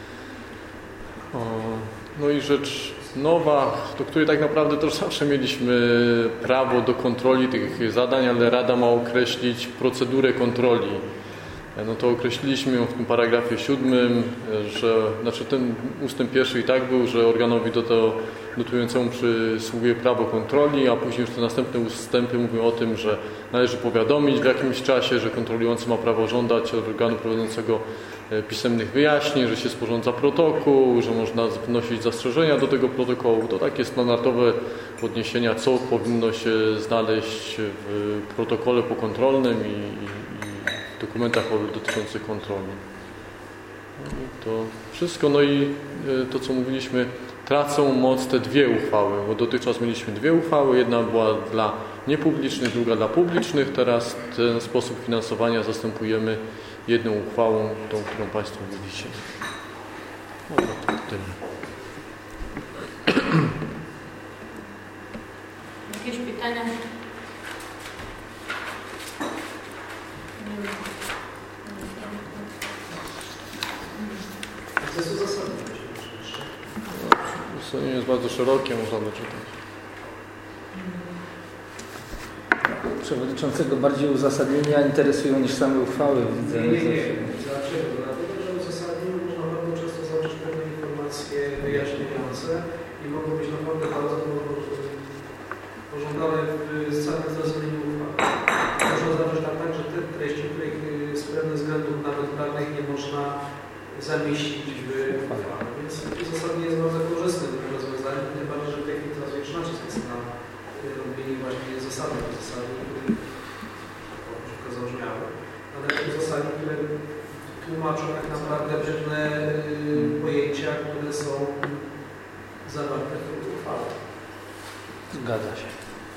No i rzecz nowa, do której tak naprawdę też zawsze mieliśmy prawo do kontroli tych zadań, ale Rada ma określić procedurę kontroli. No to określiliśmy ją w tym paragrafie 7, że znaczy ten ustęp 1 i tak był, że organowi dotującemu przysługuje prawo kontroli, a później już te następne ustępy mówią o tym, że należy powiadomić w jakimś czasie, że kontrolujący ma prawo żądać od organu prowadzącego pisemnych wyjaśnień, że się sporządza protokół, że można wnosić zastrzeżenia do tego protokołu. To takie standardowe odniesienia, co powinno się znaleźć w protokole pokontrolnym i w dokumentach dotyczących kontroli. To wszystko. No i to, co mówiliśmy, tracą moc te 2 uchwały, bo dotychczas mieliśmy 2 uchwały. Jedna była dla niepublicznych, druga dla publicznych. Teraz ten sposób finansowania zastępujemy jedną uchwałą, tą, którą Państwo widzicie. No to tyle. Jakieś pytania? To jest uzasadnione. Uzasadnienie jest bardzo szerokie, można doczytać. Przewodniczącego bardziej uzasadnienia interesują niż same uchwały. Widzę. Nie. Dlaczego? Dlatego, że w uzasadnieniu można bardzo często zobaczyć pewne informacje wyjaśniające i mogą być naprawdę bardzo pożądane w samym zrozumieniu uchwały. Można zacząć tak, że te treści, których z pewnych względów nawet prawnych nie można zamieścić w uchwale. Więc uzasadnienie jest bardzo korzystnym rozwiązaniem, tym bardziej, że w tej chwili coraz większy nacisk jest na robienie właśnie zasadnych uzasadnień, które zabrzmiały. Ale takich uzasadnień, które tłumaczą tak naprawdę pewne pojęcia, które są zawarte w uchwale. Zgadza się.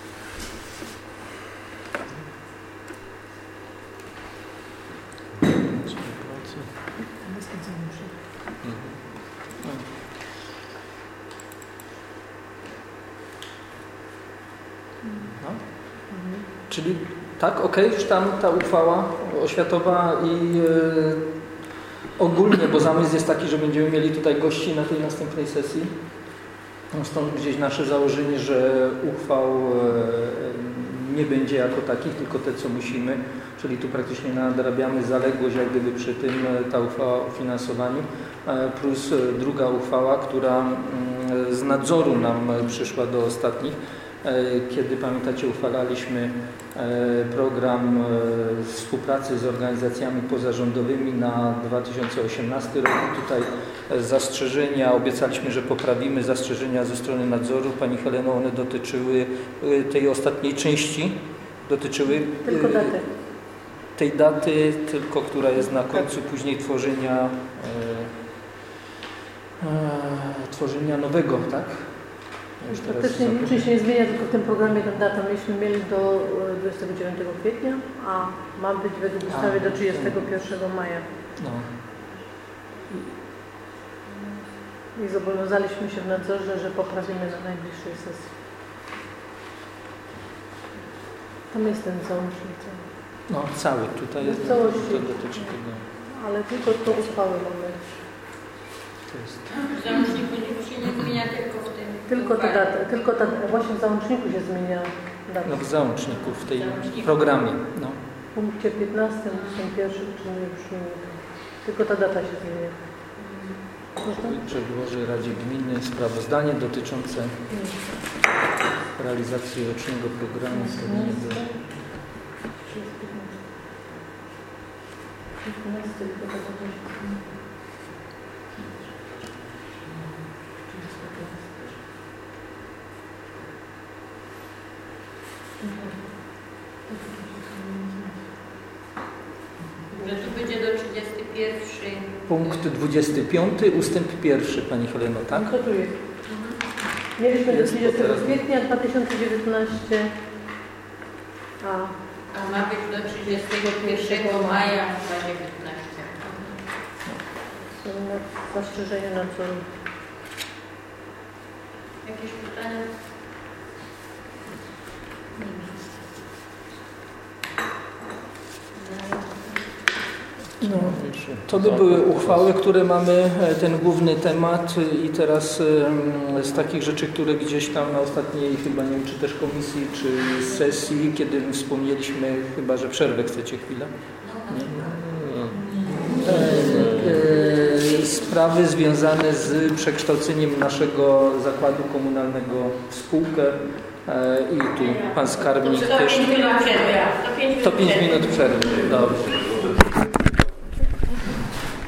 Czyli tak, okej, już tam ta uchwała oświatowa i ogólnie, bo zamysł jest taki, że będziemy mieli tutaj gości na tej następnej sesji. Stąd gdzieś nasze założenie, że uchwał nie będzie jako takich, tylko te, co musimy, czyli tu praktycznie nadrabiamy zaległość, jak gdyby przy tym ta uchwała o finansowaniu, plus druga uchwała, która z nadzoru nam przyszła do ostatnich, kiedy pamiętacie, uchwalaliśmy program współpracy z organizacjami pozarządowymi na 2018 rok. Tutaj zastrzeżenia, obiecaliśmy, że poprawimy zastrzeżenia ze strony nadzoru. Pani Heleno, one dotyczyły tej ostatniej części, dotyczyły tylko daty. Tej daty, tylko która jest na końcu później tworzenia nowego, tak? Praktycznie niczym się nie zmienia, tylko w tym programie ta data. Myśmy mieli do 29 kwietnia, a ma być według ustawy do 31 maja. No. I zobowiązaliśmy się w nadzorze, że poprawimy na najbliższej sesji. Tam jest ten załącznik. No, cały tutaj jest. Całości. To dotyczy tego. Ale tylko to uchwały mamy. W załączniku się nie zmienia tylko w tym. Tylko właśnie w załączniku się zmienia data. No w załączniku, w tej programie. No. W punkcie 15, ustęp 1, czyli już nie. Tylko ta data się zmienia. Przedłoży Radzie Gminy sprawozdanie dotyczące realizacji rocznego programu. Że tu będzie do 31. Punkt 25, ustęp 1, Pani Heleno, tak? No to tu jest. Mieliśmy do 30 kwietnia 2019, A ma być do 31 maja 2019. Są zastrzeżenia nadzoru. Jakieś pytania? No, to by były uchwały, które mamy, ten główny temat i teraz z takich rzeczy, które gdzieś tam na ostatniej, chyba nie wiem, czy też komisji, czy sesji, kiedy wspomnieliśmy, chyba, że przerwę chcecie chwilę? Sprawy związane z przekształceniem naszego zakładu komunalnego w spółkę i tu pan skarbnik też. To 5 minut przerwy. To 5 minut przerwy, dobrze.